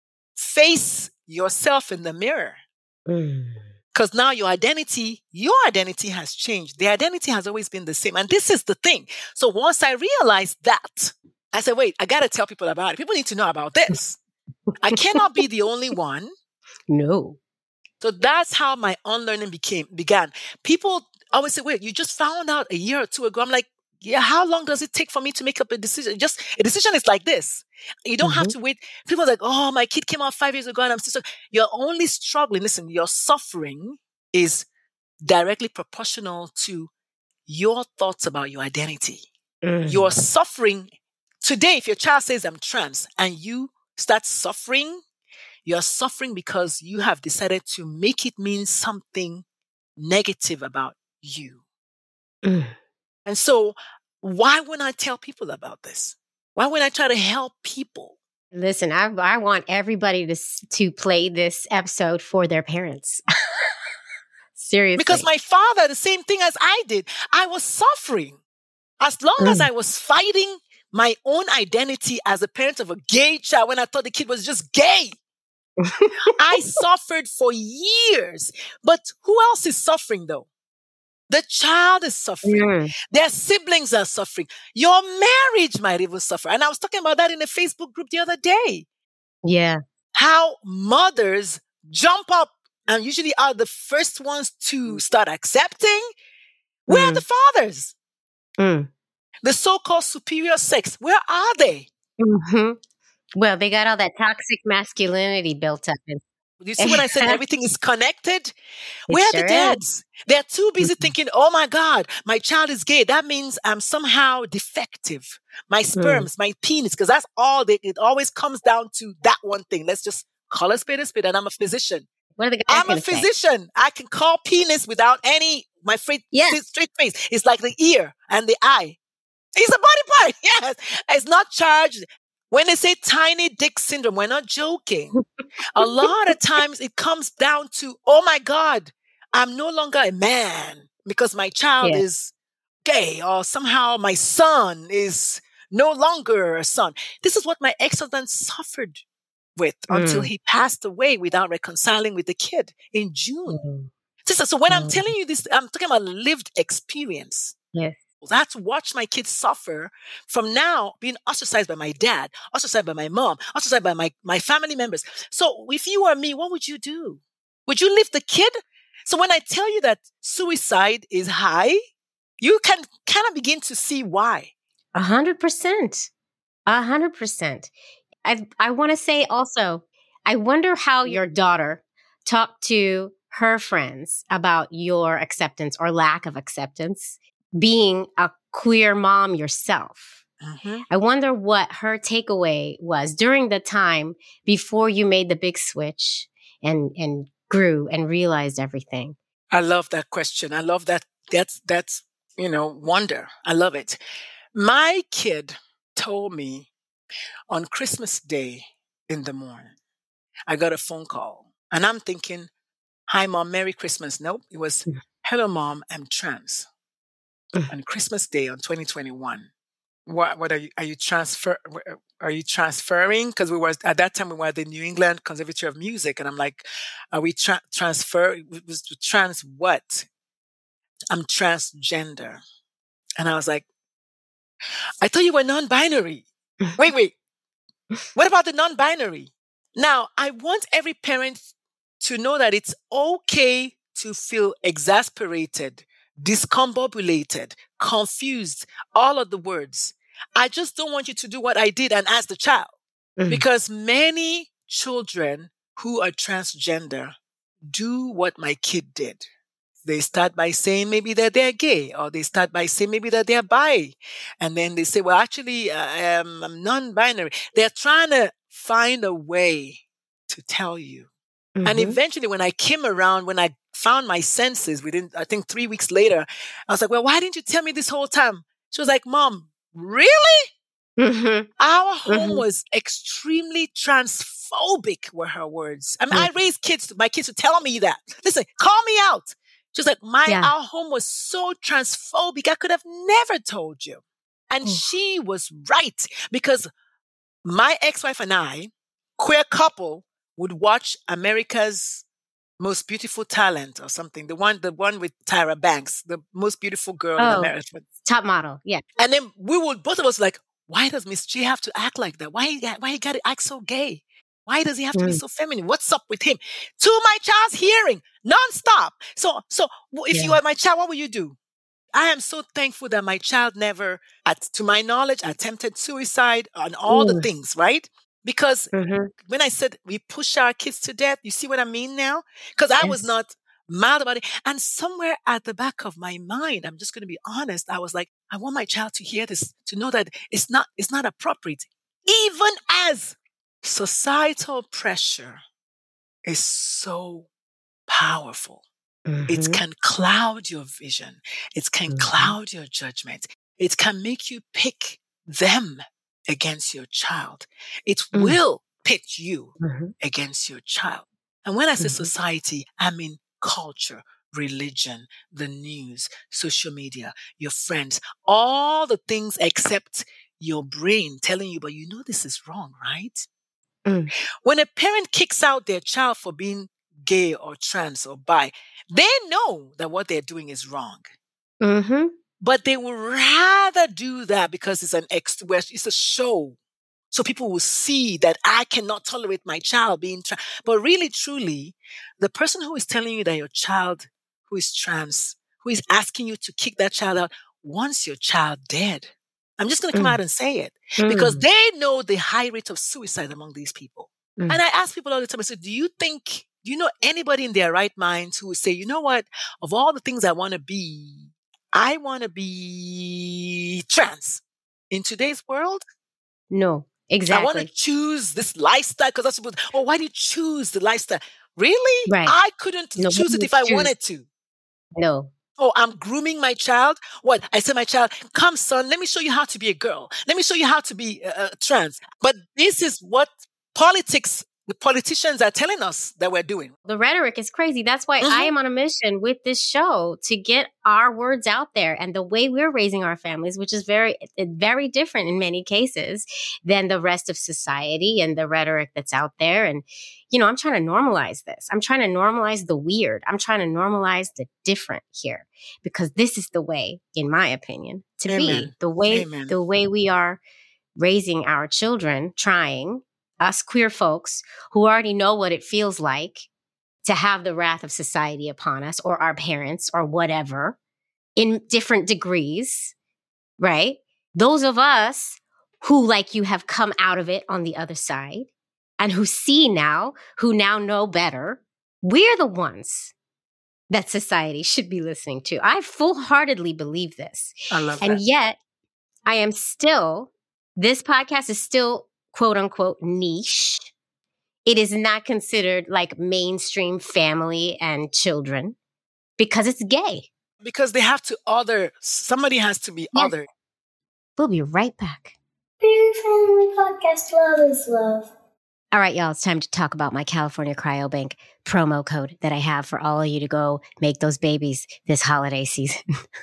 face yourself in the mirror. Mm. Because now your identity, your identity has changed. The identity has always been the same. And this is the thing. So once I realized that, I said, wait, I got to tell people about it. People need to know about this. I cannot be the only one. No. So that's how my unlearning became began. People always say, wait, you just found out a year or two ago. I'm like, yeah, how long does it take for me to make up a decision? Just a decision is like this. You don't have to wait. People are like, oh, my kid came out five years ago and I'm still, you're only struggling. Listen, your suffering is directly proportional to your thoughts about your identity. Mm. Your suffering today, if your child says I'm trans and you start suffering, you're suffering because you have decided to make it mean something negative about you. Mm. And so why wouldn't I tell people about this? Why wouldn't I try to help people? Listen, I I want everybody to s- to play this episode for their parents. Seriously. Because my father, the same thing as I did, I was suffering. As long as Mm. I was fighting my own identity as a parent of a gay child when I thought the kid was just gay. I suffered for years. But who else is suffering though? The child is suffering. Mm. Their siblings are suffering. Your marriage might even suffer. And I was talking about that in a Facebook group the other day. Yeah. How mothers jump up and usually are the first ones to start accepting. Where are Mm. the fathers? Mm. The so-called superior sex, where are they? hmm Well, they got all that toxic masculinity built up. In- You see when I said everything is connected? Where are sure the is. dads? They're too busy Mhm. thinking, oh my God, my child is gay. That means I'm somehow defective. My sperms, my penis, because that's all they, it always comes down to that one thing. Let's just call a spade a spade. And I'm a physician. What are the guys I'm a going to say? physician. I can call penis without any, my straight, Yeah. straight face. It's like the ear and the eye. It's a body part. Yes. It's not charged. When they say tiny dick syndrome, we're not joking. A lot of times it comes down to, oh my God, I'm no longer a man because my child Yeah. is gay, or somehow my son is no longer a son. This is what my ex-husband suffered with until Mm. he passed away without reconciling with the kid in June. Mm. Sister, so when I'm Mm. telling you this, I'm talking about lived experience. Yes. I had to watch my kids suffer from now being ostracized by my dad, ostracized by my mom, ostracized by my, my family members. So if you were me, what would you do? Would you leave the kid? So when I tell you that suicide is high, you can kind of begin to see why. A hundred percent. A hundred percent. I I want to say also, I wonder how your daughter talked to her friends about your acceptance or lack of acceptance, being a queer mom yourself. Mm-hmm. I wonder what her takeaway was during the time before you made the big switch and and grew and realized everything. I love that question. I love that. That's, that's, you know, wonder. I love it. My kid told me on Christmas Day in the morning, I got a phone call and I'm thinking, hi, Mom, Merry Christmas. Nope. It was, hello, Mom, I'm trans. On Christmas Day on twenty twenty-one. What, what are you, are you transfer, are you transferring? Because we were, at that time, we were at the New England Conservatory of Music. And I'm like, are we tra- transfer, it was trans what? I'm transgender. And I was like, I thought you were non-binary. Wait, wait. What about the non-binary? Now, I want every parent to know that it's okay to feel exasperated, discombobulated, confused, all of the words. I just don't want you to do what I did and ask the child. Mhm. Because many children who are transgender do what my kid did. They start by saying maybe that they're gay, or they start by saying maybe that they're bi. And then they say, well, actually, uh, um, I'm non-binary. They're trying to find a way to tell you. And Mhm. eventually when I came around, when I found my senses within, I think three weeks later, I was like, well, why didn't you tell me this whole time? She was like, Mom, really? Mhm. Our home Mhm. was extremely transphobic, were her words. I mean, Mm. I raised kids, my kids to tell me that. Listen, call me out. She was like, my, Yeah. our home was so transphobic. I could have never told you. And Oof. she was right, because my ex-wife and I, queer couple, would watch America's Most Beautiful Talent or something. The one, the one with Tyra Banks, the most beautiful girl in Oh. America. Top model. Yeah. And then we would, both of us like, why does Miss G have to act like that? Why, he got- why he got to act so gay? Why does he have to be Mm. so feminine? What's up with him? To my child's hearing, nonstop. So, so w- if Yeah. you are my child, what will you do? I am so thankful that my child never, at, to my knowledge, attempted suicide and all the Mm. things, right? Because Mhm. when I said we push our kids to death, you see what I mean now? Because I was Yes. not mad about it. And somewhere at the back of my mind, I'm just going to be honest, I was like, I want my child to hear this, to know that it's not, it's not appropriate. Even as societal pressure is so powerful. It Mhm. can cloud your vision. It can Mhm. cloud your judgment. It can make you pick them against your child. It Mm. will pit you Mhm. against your child. And when I say Mhm. society, I mean culture, religion, the news, social media, your friends, all the things except your brain telling you, but you know this is wrong, right? Mm. When a parent kicks out their child for being gay or trans or bi, they know that what they're doing is wrong. Mm-hmm. But they would rather do that because it's an ex, it's a show. So people will see that I cannot tolerate my child being trans. But really, truly, the person who is telling you that your child who is trans, who is asking you to kick that child out, wants your child dead. I'm just going to come Mm. out and say it Mm. because they know the high rate of suicide among these people. Mm. And I ask people all the time, I say, do you think, do you know anybody in their right minds who would say, you know what, of all the things I want to be, I want to be trans in today's world? No, I exactly. want to choose this lifestyle because that's what, oh, why do you choose the lifestyle? Really? Right. I couldn't No, choose why it do if you I choose? wanted to. No. Oh, I'm grooming my child. What? I say, my child, come, son, let me show you how to be a girl. Let me show you how to be uh, uh, trans. But this is what politics, the politicians are telling us that we're doing. The rhetoric is crazy. That's why Mhm. I am on a mission with this show to get our words out there and the way we're raising our families, which is very, very different in many cases than the rest of society and the rhetoric that's out there. And, you know, I'm trying to normalize this. I'm trying to normalize the weird. I'm trying to normalize the different here because this is the way, in my opinion, to be Amen. the way, Amen. the way we are raising our children, trying us queer folks who already know what it feels like to have the wrath of society upon us or our parents or whatever in different degrees, right? Those of us who, like you, have come out of it on the other side and who see now, who now know better, we're the ones that society should be listening to. I full-heartedly believe this. I love And that. yet I am still, this podcast is still quote unquote niche. It is not considered like mainstream family and children because it's gay. Because they have to other, somebody has to be Yes. other. We'll be right back. Queer Family Podcast, love is love. All right, y'all, it's time to talk about my California Cryobank promo code that I have for all of you to go make those babies this holiday season.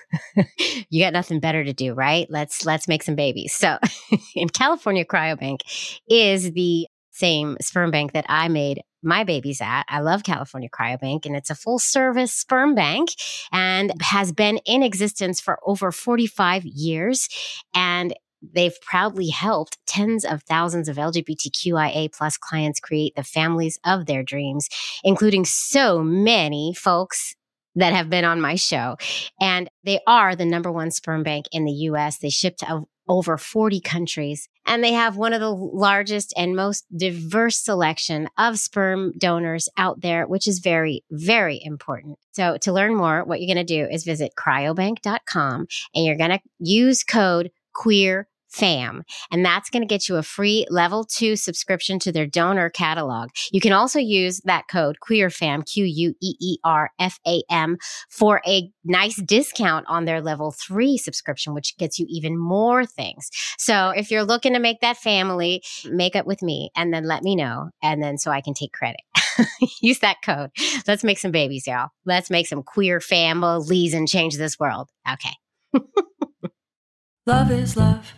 You got nothing better to do, right? Let's let's make some babies. So, in California Cryobank is the same sperm bank that I made my babies at. I love California Cryobank, and it's a full service sperm bank and has been in existence for over forty-five years. And they've proudly helped tens of thousands of L G B T Q I A plus clients create the families of their dreams, including so many folks that have been on my show. And they are the number one sperm bank in the U S. They ship to over forty countries, and they have one of the largest and most diverse selection of sperm donors out there, which is very, very important. So to learn more, what you're going to do is visit cryobank dot com, and you're going to use code QUEER FAM. And that's going to get you a free level two subscription to their donor catalog. You can also use that code QUEERFAM, Q U E E R F A M, for a nice discount on their level three subscription, which gets you even more things. So if you're looking to make that family, make up with me and then let me know. And then so I can take credit. Use that code. Let's make some babies, y'all. Let's make some queer families and change this world. Okay. Love is love.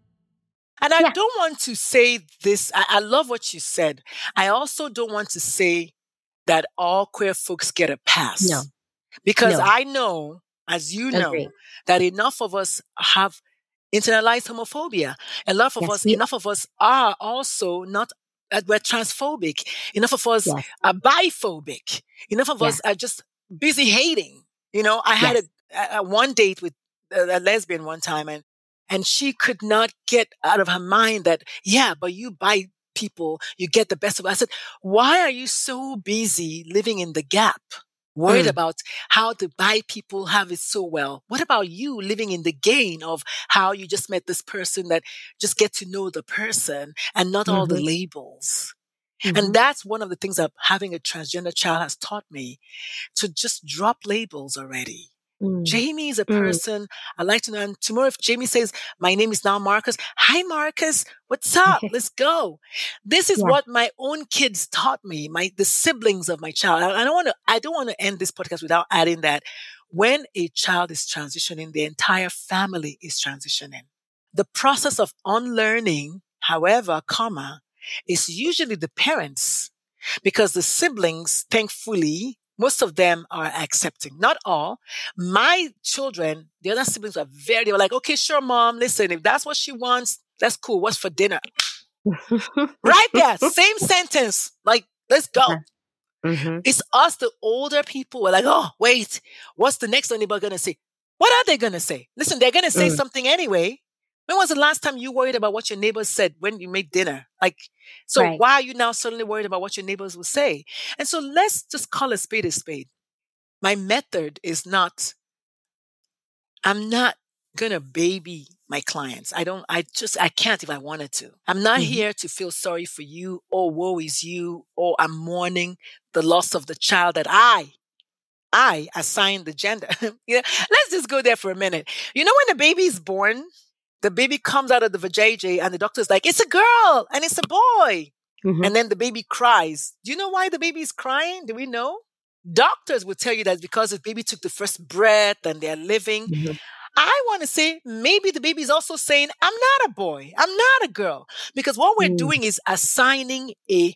And I Yeah. don't want to say this. I, I love what you said. I also don't want to say that all queer folks get a pass. No. Because No. I know, as you know, Agree. that enough of us have internalized homophobia. Enough of Yes, us, we- enough of us are also not, uh, we're transphobic. Enough of us Yes. are biphobic. Enough of Yeah. us are just busy hating. You know, I had Yes. a, a one date with a, a lesbian one time, and and she could not get out of her mind that, yeah, but you bi people, you get the best of us. I said, why are you so busy living in the gap? Worried Mm. about how the bi people have it so well. What about you living in the gain of how you just met this person that just get to know the person and not all the Mhm. labels? Mhm. And that's one of the things that having a transgender child has taught me, to just drop labels already. Mm. Jamie is a Mm. person I like to know. And tomorrow, if Jamie says, my name is now Marcus. Hi, Marcus. What's up? Let's go. This is Yeah. what my own kids taught me, my, the siblings of my child. I, I don't want to, I don't want to end this podcast without adding that when a child is transitioning, the entire family is transitioning. The process of unlearning, however, comma, is usually the parents, because the siblings, thankfully, most of them are accepting. Not all. My children, the other siblings are very, they were like, okay, sure, mom, listen, if that's what she wants, that's cool. What's for dinner? Right there, same sentence. Like, let's go. Mm-hmm. It's us, the older people, we're like, oh, wait, what's the next one neighbor going to say? What are they going to say? Listen, they're going to say Mm. something anyway. When was the last time you worried about what your neighbors said when you made dinner? Like, so Right. why are you now suddenly worried about what your neighbors will say? And so let's just call a spade a spade. My method is not, I'm not going to baby my clients. I don't, I just, I can't if I wanted to. I'm not Mhm. here to feel sorry for you, or woe is you, or I'm mourning the loss of the child that I, I assigned the gender. You know, let's just go there for a minute. You know, when the baby is born, the baby comes out of the vajayjay and the doctor's like, it's a girl and it's a boy. Mhm. And then the baby cries. Do you know why the baby is crying? Do we know? Doctors will tell you that because the baby took the first breath and they're living. Mhm. I want to say maybe the baby is also saying, I'm not a boy, I'm not a girl. Because what we're Mm. doing is assigning a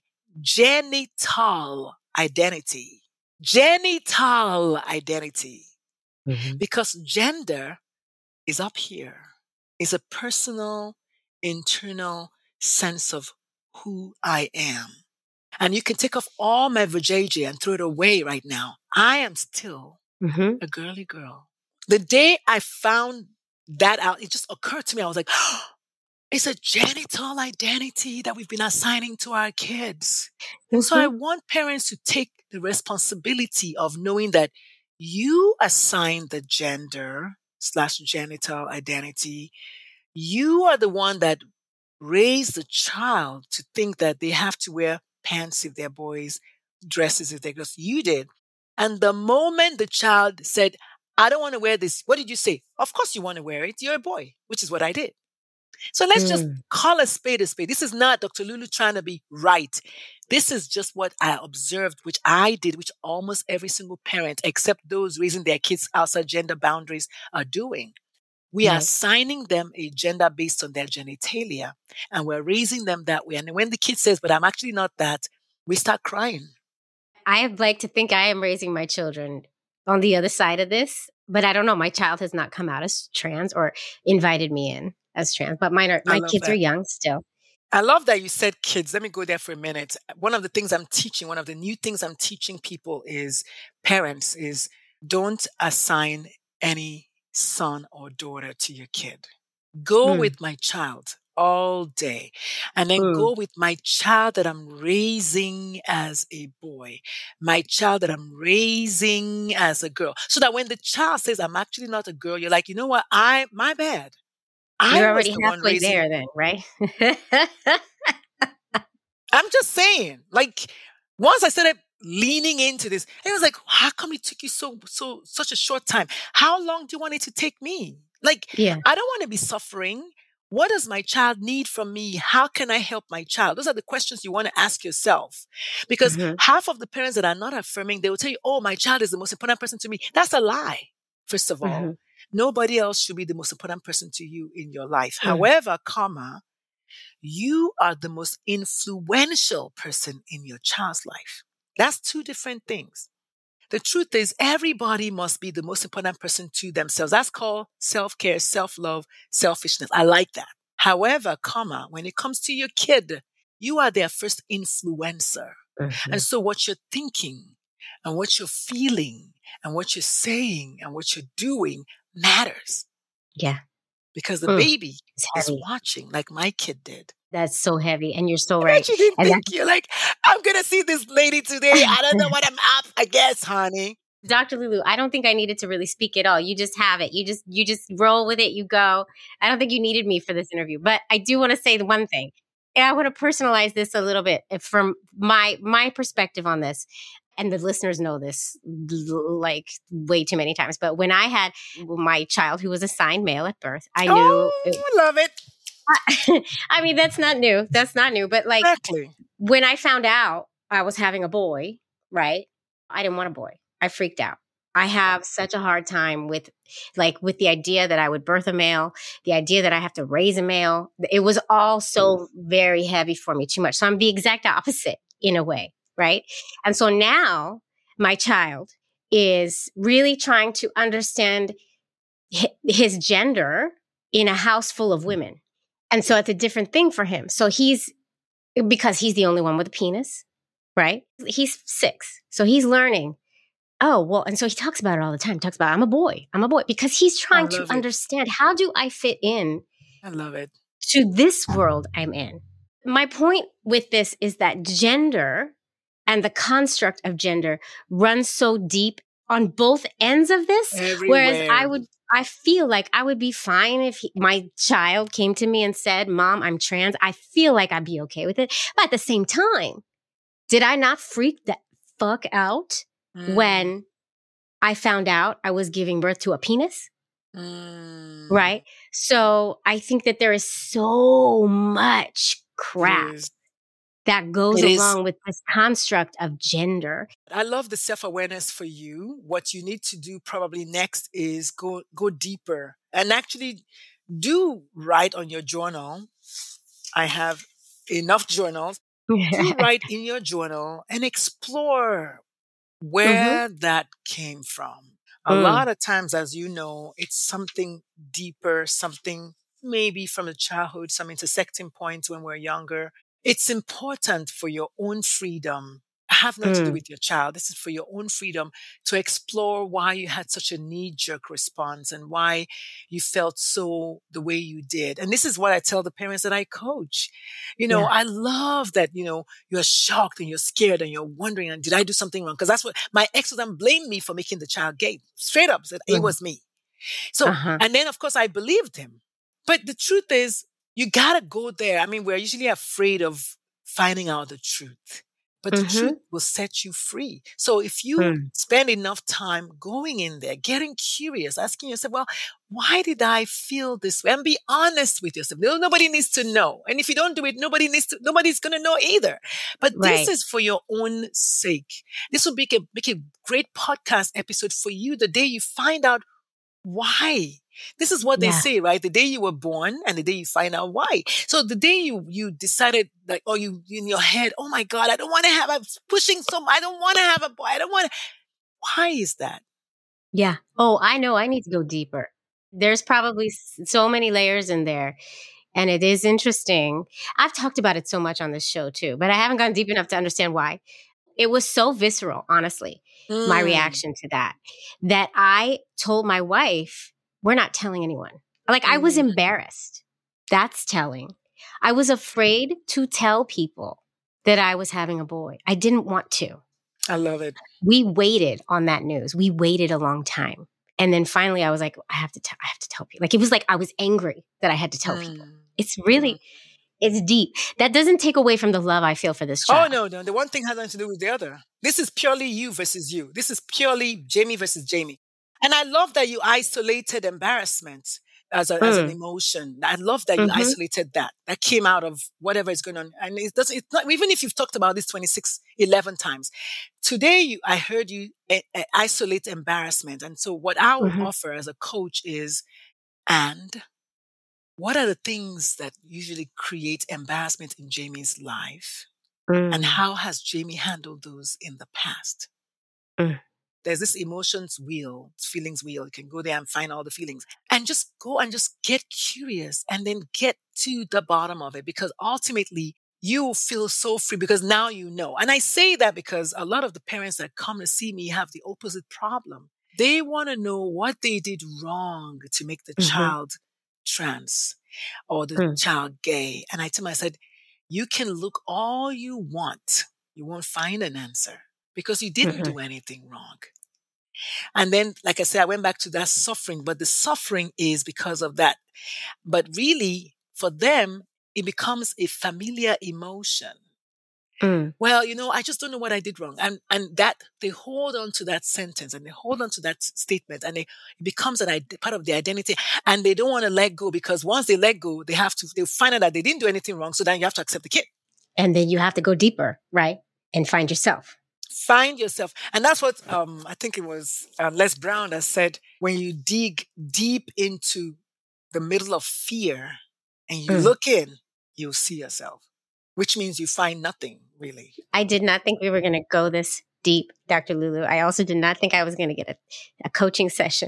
genital identity. Genital identity. Mhm. Because gender is up here. It's a personal, internal sense of who I am. And you can take off all my vajayjay and throw it away right now. I am still Mhm. a girly girl. The day I found that out, it just occurred to me. I was like, oh, it's a genital identity that we've been assigning to our kids. And so I Mhm. want parents to take the responsibility of knowing that you assign the gender slash genital identity. You are the one that raised the child to think that they have to wear pants if they're boys, dresses if they're girls. You did. And the moment the child said, I don't want to wear this, what did you say? Of course you want to wear it. You're a boy, which is what I did. So let's just Mm. call a spade a spade. This is not Doctor Lulu trying to be right. This is just what I observed, which I did, which almost every single parent, except those raising their kids outside gender boundaries, are doing. We are Right. assigning them a gender based on their genitalia, and we're raising them that way. And when the kid says, but I'm actually not that, we start crying. I would like to think I am raising my children on the other side of this, but I don't know. My child has not come out as trans or invited me in as trans, but mine are, I my love kids are that. young still. I love that you said kids. Let me go there for a minute. One of the things I'm teaching, one of the new things I'm teaching people is parents is don't assign any son or daughter to your kid. Go Mm. with my child all day, and then Mm. go with my child that I'm raising as a boy, my child that I'm raising as a girl. So that when the child says, I'm actually not a girl, you're like, you know what? I, my bad. I You're was already the one halfway raising. there then, right? I'm just saying, like, once I started leaning into this, it was like, how come it took you so, so, such a short time? How long do you want it to take me? Like, Yeah. I don't want to be suffering. What does my child need from me? How can I help my child? Those are the questions you want to ask yourself. Because Mhm. half of the parents that are not affirming, they will tell you, oh, my child is the most important person to me. That's a lie. First of all, Mhm. nobody else should be the most important person to you in your life. Mm. However, comma, you are the most influential person in your child's life. That's two different things. The truth is, everybody must be the most important person to themselves. That's called self-care, self-love, selfishness. I like that. However, comma, when it comes to your kid, you are their first influencer. Mhm. And so what you're thinking and what you're feeling and what you're saying and what you're doing matters, Yeah. because the Mm. baby It's is heavy. watching like my kid did. That's so heavy. And you're so I right. bet you didn't And think you're like, I'm going to see this lady today. I don't know what I'm up against, honey. Doctor Lulu, I don't think I needed to really speak at all. You just have it. You just you just roll with it. You go. I don't think you needed me for this interview, but I do want to say the one thing. And I want to personalize this a little bit from my my perspective on this. And the listeners know this l- like way too many times. But when I had my child who was assigned male at birth, I knew. Oh, It, I love it. I mean, that's not new. That's not new. But like Exactly. when I found out I was having a boy, right? I didn't want a boy. I freaked out. I have such a hard time with like with the idea that I would birth a male, the idea that I have to raise a male. It was all so very heavy for me, too much. So I'm the exact opposite in a way, right? And so now my child is really trying to understand hi- his gender in a house full of women. And so it's a different thing for him. So he's, because he's the only one with a penis, right? He's six. So he's learning. Oh, well, and so he talks about it all the time. He talks about, I'm a boy, I'm a boy, because he's trying to it. understand, how do I fit in I love it. to this world I'm in? My point with this is that gender and the construct of gender runs so deep on both ends of this. Everywhere. Whereas I would, I feel like I would be fine if he, my child came to me and said, Mom, I'm trans. I feel like I'd be okay with it. But at the same time, did I not freak the fuck out Mm. when I found out I was giving birth to a penis? Mm. Right? So I think that there is so much crap It is. that goes It is. along with this construct of gender. I love the self-awareness for you. What you need to do probably next is go go deeper and actually do write on your journal. I have enough journals. Do write in your journal and explore where that came from. A Mm. lot of times, as you know, it's something deeper, something maybe from the childhood, some intersecting points when we're younger. It's important for your own freedom. It have nothing to do Mm. with your child. This is for your own freedom to explore why you had such a knee-jerk response and why you felt so the way you did. And this is what I tell the parents that I coach. You know, Yeah. I love that, you know, you're shocked and you're scared and you're wondering, and did I do something wrong? Because that's what my ex-husband blamed me for making the child gay. Straight up said it Mm. was me. So, Uh-huh. and then of course I believed him. But the truth is, you gotta go there. I mean, we're usually afraid of finding out the truth, but the Mhm. truth will set you free. So if you Mm. spend enough time going in there, getting curious, asking yourself, well, why did I feel this way? And be honest with yourself. No, nobody needs to know. And if you don't do it, nobody needs to, nobody's going to know either. But Right. this is for your own sake. This will make a, make a great podcast episode for you the day you find out why. This is what they Yeah. say, right? The day you were born and the day you find out why. So the day you, you decided like, or you, in your head, oh my God, I don't want to have, I'm pushing so, I don't want to have a boy. I don't want to. Why is that? Yeah. Oh, I know. I need to go deeper. There's probably s- so many layers in there. And it is interesting. I've talked about it so much on this show too, but I haven't gone deep enough to understand why. It was so visceral, honestly, my Mm. reaction to that, that I told my wife, we're not telling anyone. Like I was Mm. embarrassed. That's telling. I was afraid to tell people that I was having a boy. I didn't want to. I love it. We waited on that news. We waited a long time. And then finally I was like, I have to tell, I have to tell people. Like it was like I was angry that I had to tell people. Mm. It's really, it's deep. That doesn't take away from the love I feel for this Oh, child. no, no. The one thing has nothing to do with the other. This is purely you versus you. This is purely Jamie versus Jamie. And I love that you isolated embarrassment as, a, as an Mm. emotion. I love that you Mhm. isolated that. That came out of whatever is going on. And it doesn't, it's not, even if you've talked about this twenty-six, eleven times, today you, I heard you uh, uh, isolate embarrassment. And so what I would Mhm. offer as a coach is, and what are the things that usually create embarrassment in Jamie's life? Mm. And how has Jamie handled those in the past? Mm. There's this emotions wheel, feelings wheel. You can go there and find all the feelings and just go and just get curious and then get to the bottom of it, because ultimately you will feel so free because now you know. And I say that because a lot of the parents that come to see me have the opposite problem. They want to know what they did wrong to make the Mhm. child trans or the Mm. child gay. And I tell them, I said, you can look all you want. You won't find an answer because you didn't Mhm. do anything wrong. And then, like I said, I went back to that suffering, but the suffering is because of that. But really, for them, it becomes a familiar emotion. Mm. Well, you know, I just don't know what I did wrong. And and that they hold on to that sentence and they hold on to that s- statement and they, it becomes an ide- part of their identity, and they don't want to let go because once they let go, they have to, they find out that they didn't do anything wrong. So then you have to accept the kid. And then you have to go deeper, right? And find yourself. Find yourself. And that's what um, I think it was uh, Les Brown that said, when you dig deep into the middle of fear and you Mm. look in, you'll see yourself, which means you find nothing really. I did not think we were going to go this deep, Doctor Lulu. I also did not think I was going to get a, a coaching session.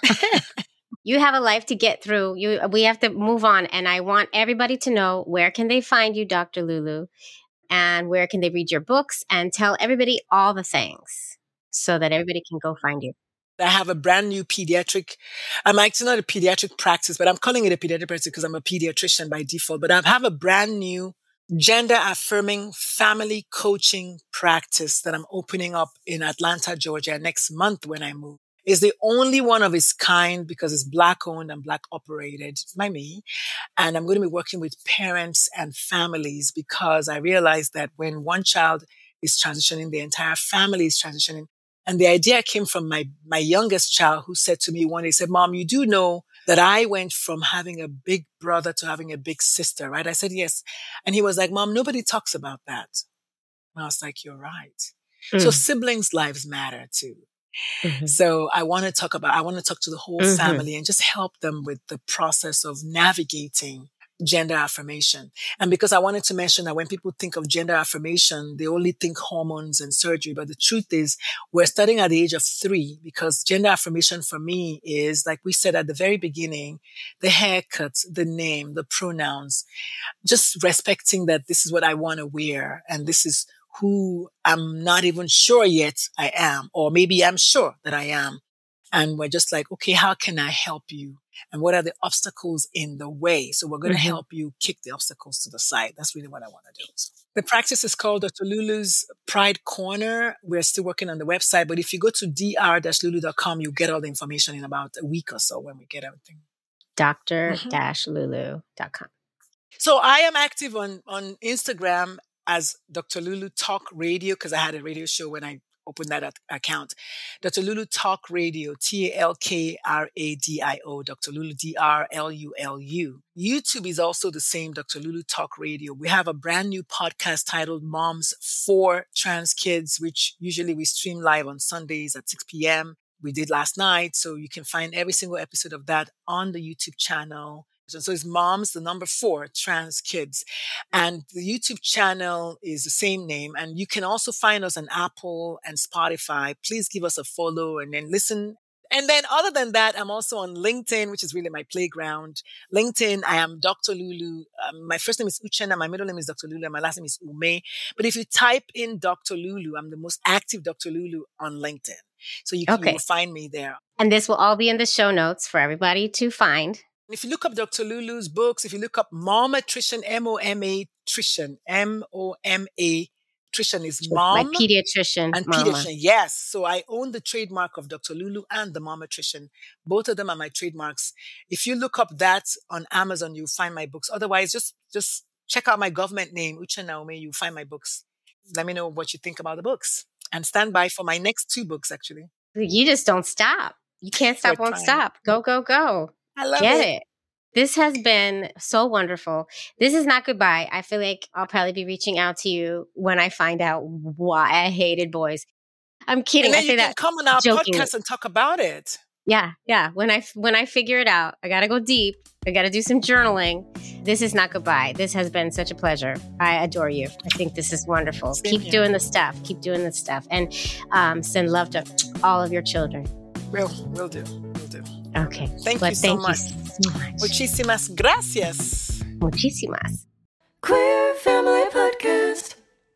You have a life to get through. You, we have to move on. And I want everybody to know, where can they find you, Doctor Lulu? And where can they read your books? And tell everybody all the things so that everybody can go find you. I have a brand new pediatric, I'm actually not a pediatric practice, but I'm calling it a pediatric practice because I'm a pediatrician by default. But I have a brand new gender affirming family coaching practice that I'm opening up in Atlanta, Georgia next month when I move. It's the only one of its kind because it's Black owned and Black operated by me. And I'm going to be working with parents and families because I realized that when one child is transitioning, the entire family is transitioning. And the idea came from my, my youngest child, who said to me one day, he said, Mom, you do know that I went from having a big brother to having a big sister, right? I said, yes. And he was like, Mom, nobody talks about that. And I was like, you're right. Mm. So siblings' lives matter too. Mm-hmm. So I want to talk about, I want to talk to the whole Mhm. family and just help them with the process of navigating gender affirmation. And because I wanted to mention that when people think of gender affirmation, they only think hormones and surgery. But the truth is, we're starting at the age of three, because gender affirmation for me is, like we said at the very beginning, the haircut, the name, the pronouns, just respecting that this is what I want to wear and this is who I'm not even sure yet I am, or maybe I'm sure that I am. And we're just like, okay, how can I help you? And what are the obstacles in the way? So we're going to Mhm. help you kick the obstacles to the side. That's really what I want to do. So the practice is called Doctor Lulu's Pride Corner. We're still working on the website, but if you go to d r dash lulu dot com, you'll get all the information in about a week or so when we get everything. Doctor Lulu dot com. So I am active on, on Instagram as Doctor Lulu Talk Radio, because I had a radio show when I opened that at- account. Doctor Lulu Talk Radio, T A L K R A D I O, Doctor Lulu, D R L U L U. YouTube is also the same, Doctor Lulu Talk Radio. We have a brand new podcast titled Moms for Trans Kids, which usually we stream live on Sundays at six p.m. We did last night, so you can find every single episode of that on the YouTube channel. So it's Moms, the number four, Trans Kids. And the YouTube channel is the same name. And you can also find us on Apple and Spotify. Please give us a follow and then listen. And then other than that, I'm also on LinkedIn, which is really my playground. LinkedIn, I am Doctor Lulu. Um, my first name is Uchenna. My middle name is Doctor Lulu. And my last name is Ume. But if you type in Doctor Lulu, I'm the most active Doctor Lulu on LinkedIn. So you can Okay. you will find me there. And this will all be in the show notes for everybody to find. If you look up Doctor Lulu's books, if you look up Momatrician, M O M A Trician, M O M A Trician is My mom pediatrician, and mama. pediatrician. Yes. So I own the trademark of Doctor Lulu and the Momatrician. Both of them are my trademarks. If you look up that on Amazon, you'll find my books. Otherwise, just, just check out my government name, Uche Naomi. You'll find my books. Let me know what you think about the books. And stand by for my next two books, actually. You just don't stop. You can't stop, We're won't trying. stop. Go, go, go. I love Get it. it. This has been so wonderful. This is not goodbye. I feel like I'll probably be reaching out to you when I find out why I hated boys. I'm kidding. And I then say you can that come on our jokingly. podcast and talk about it. Yeah, yeah. When I when I figure it out, I gotta go deep. I gotta do some journaling. This is not goodbye. This has been such a pleasure. I adore you. I think this is wonderful. Same Keep here. doing the stuff. Keep doing the stuff, and um, send love to all of your children. Will, will do. Will do. Okay. Thank Well, you so thank much. you so much. Muchísimas gracias. Muchísimas. Queer Family Podcast.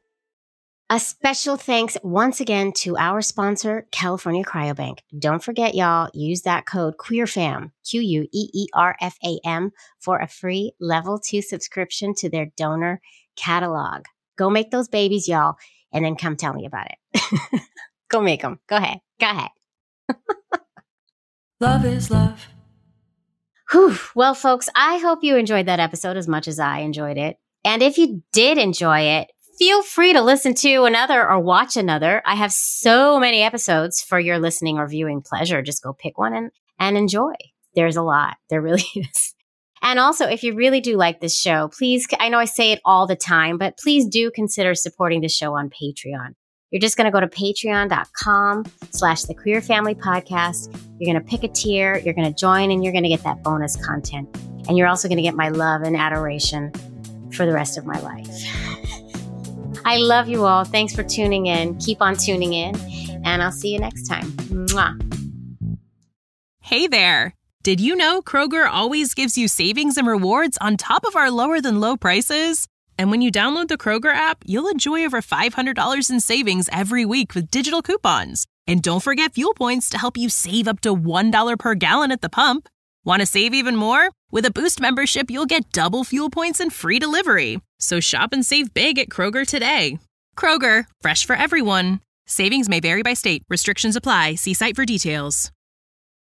A special thanks once again to our sponsor, California Cryobank. Don't forget, y'all, use that code QUEERFAM, Q U E E R F A M, for a free level two subscription to their donor catalog. Go make those babies, y'all, and then come tell me about it. Go make them. Go ahead. Go ahead. Love is love. Whew. Well, folks, I hope you enjoyed that episode as much as I enjoyed it. And if you did enjoy it, feel free to listen to another or watch another. I have so many episodes for your listening or viewing pleasure. Just go pick one and, and enjoy. There's a lot. There really is. And also, if you really do like this show, please, I know I say it all the time, but please do consider supporting the show on Patreon. You're just going to go to patreon.com slash the Queer Family Podcast. You're going to pick a tier, you're going to join, and you're going to get that bonus content. And you're also going to get my love and adoration for the rest of my life. I love you all. Thanks for tuning in. Keep on tuning in, and I'll see you next time. Mwah. Hey there. Did you know Kroger always gives you savings and rewards on top of our lower than low prices? And when you download the Kroger app, you'll enjoy over five hundred dollars in savings every week with digital coupons. And don't forget fuel points to help you save up to one dollar per gallon at the pump. Want to save even more? With a Boost membership, you'll get double fuel points and free delivery. So shop and save big at Kroger today. Kroger, fresh for everyone. Savings may vary by state. Restrictions apply. See site for details.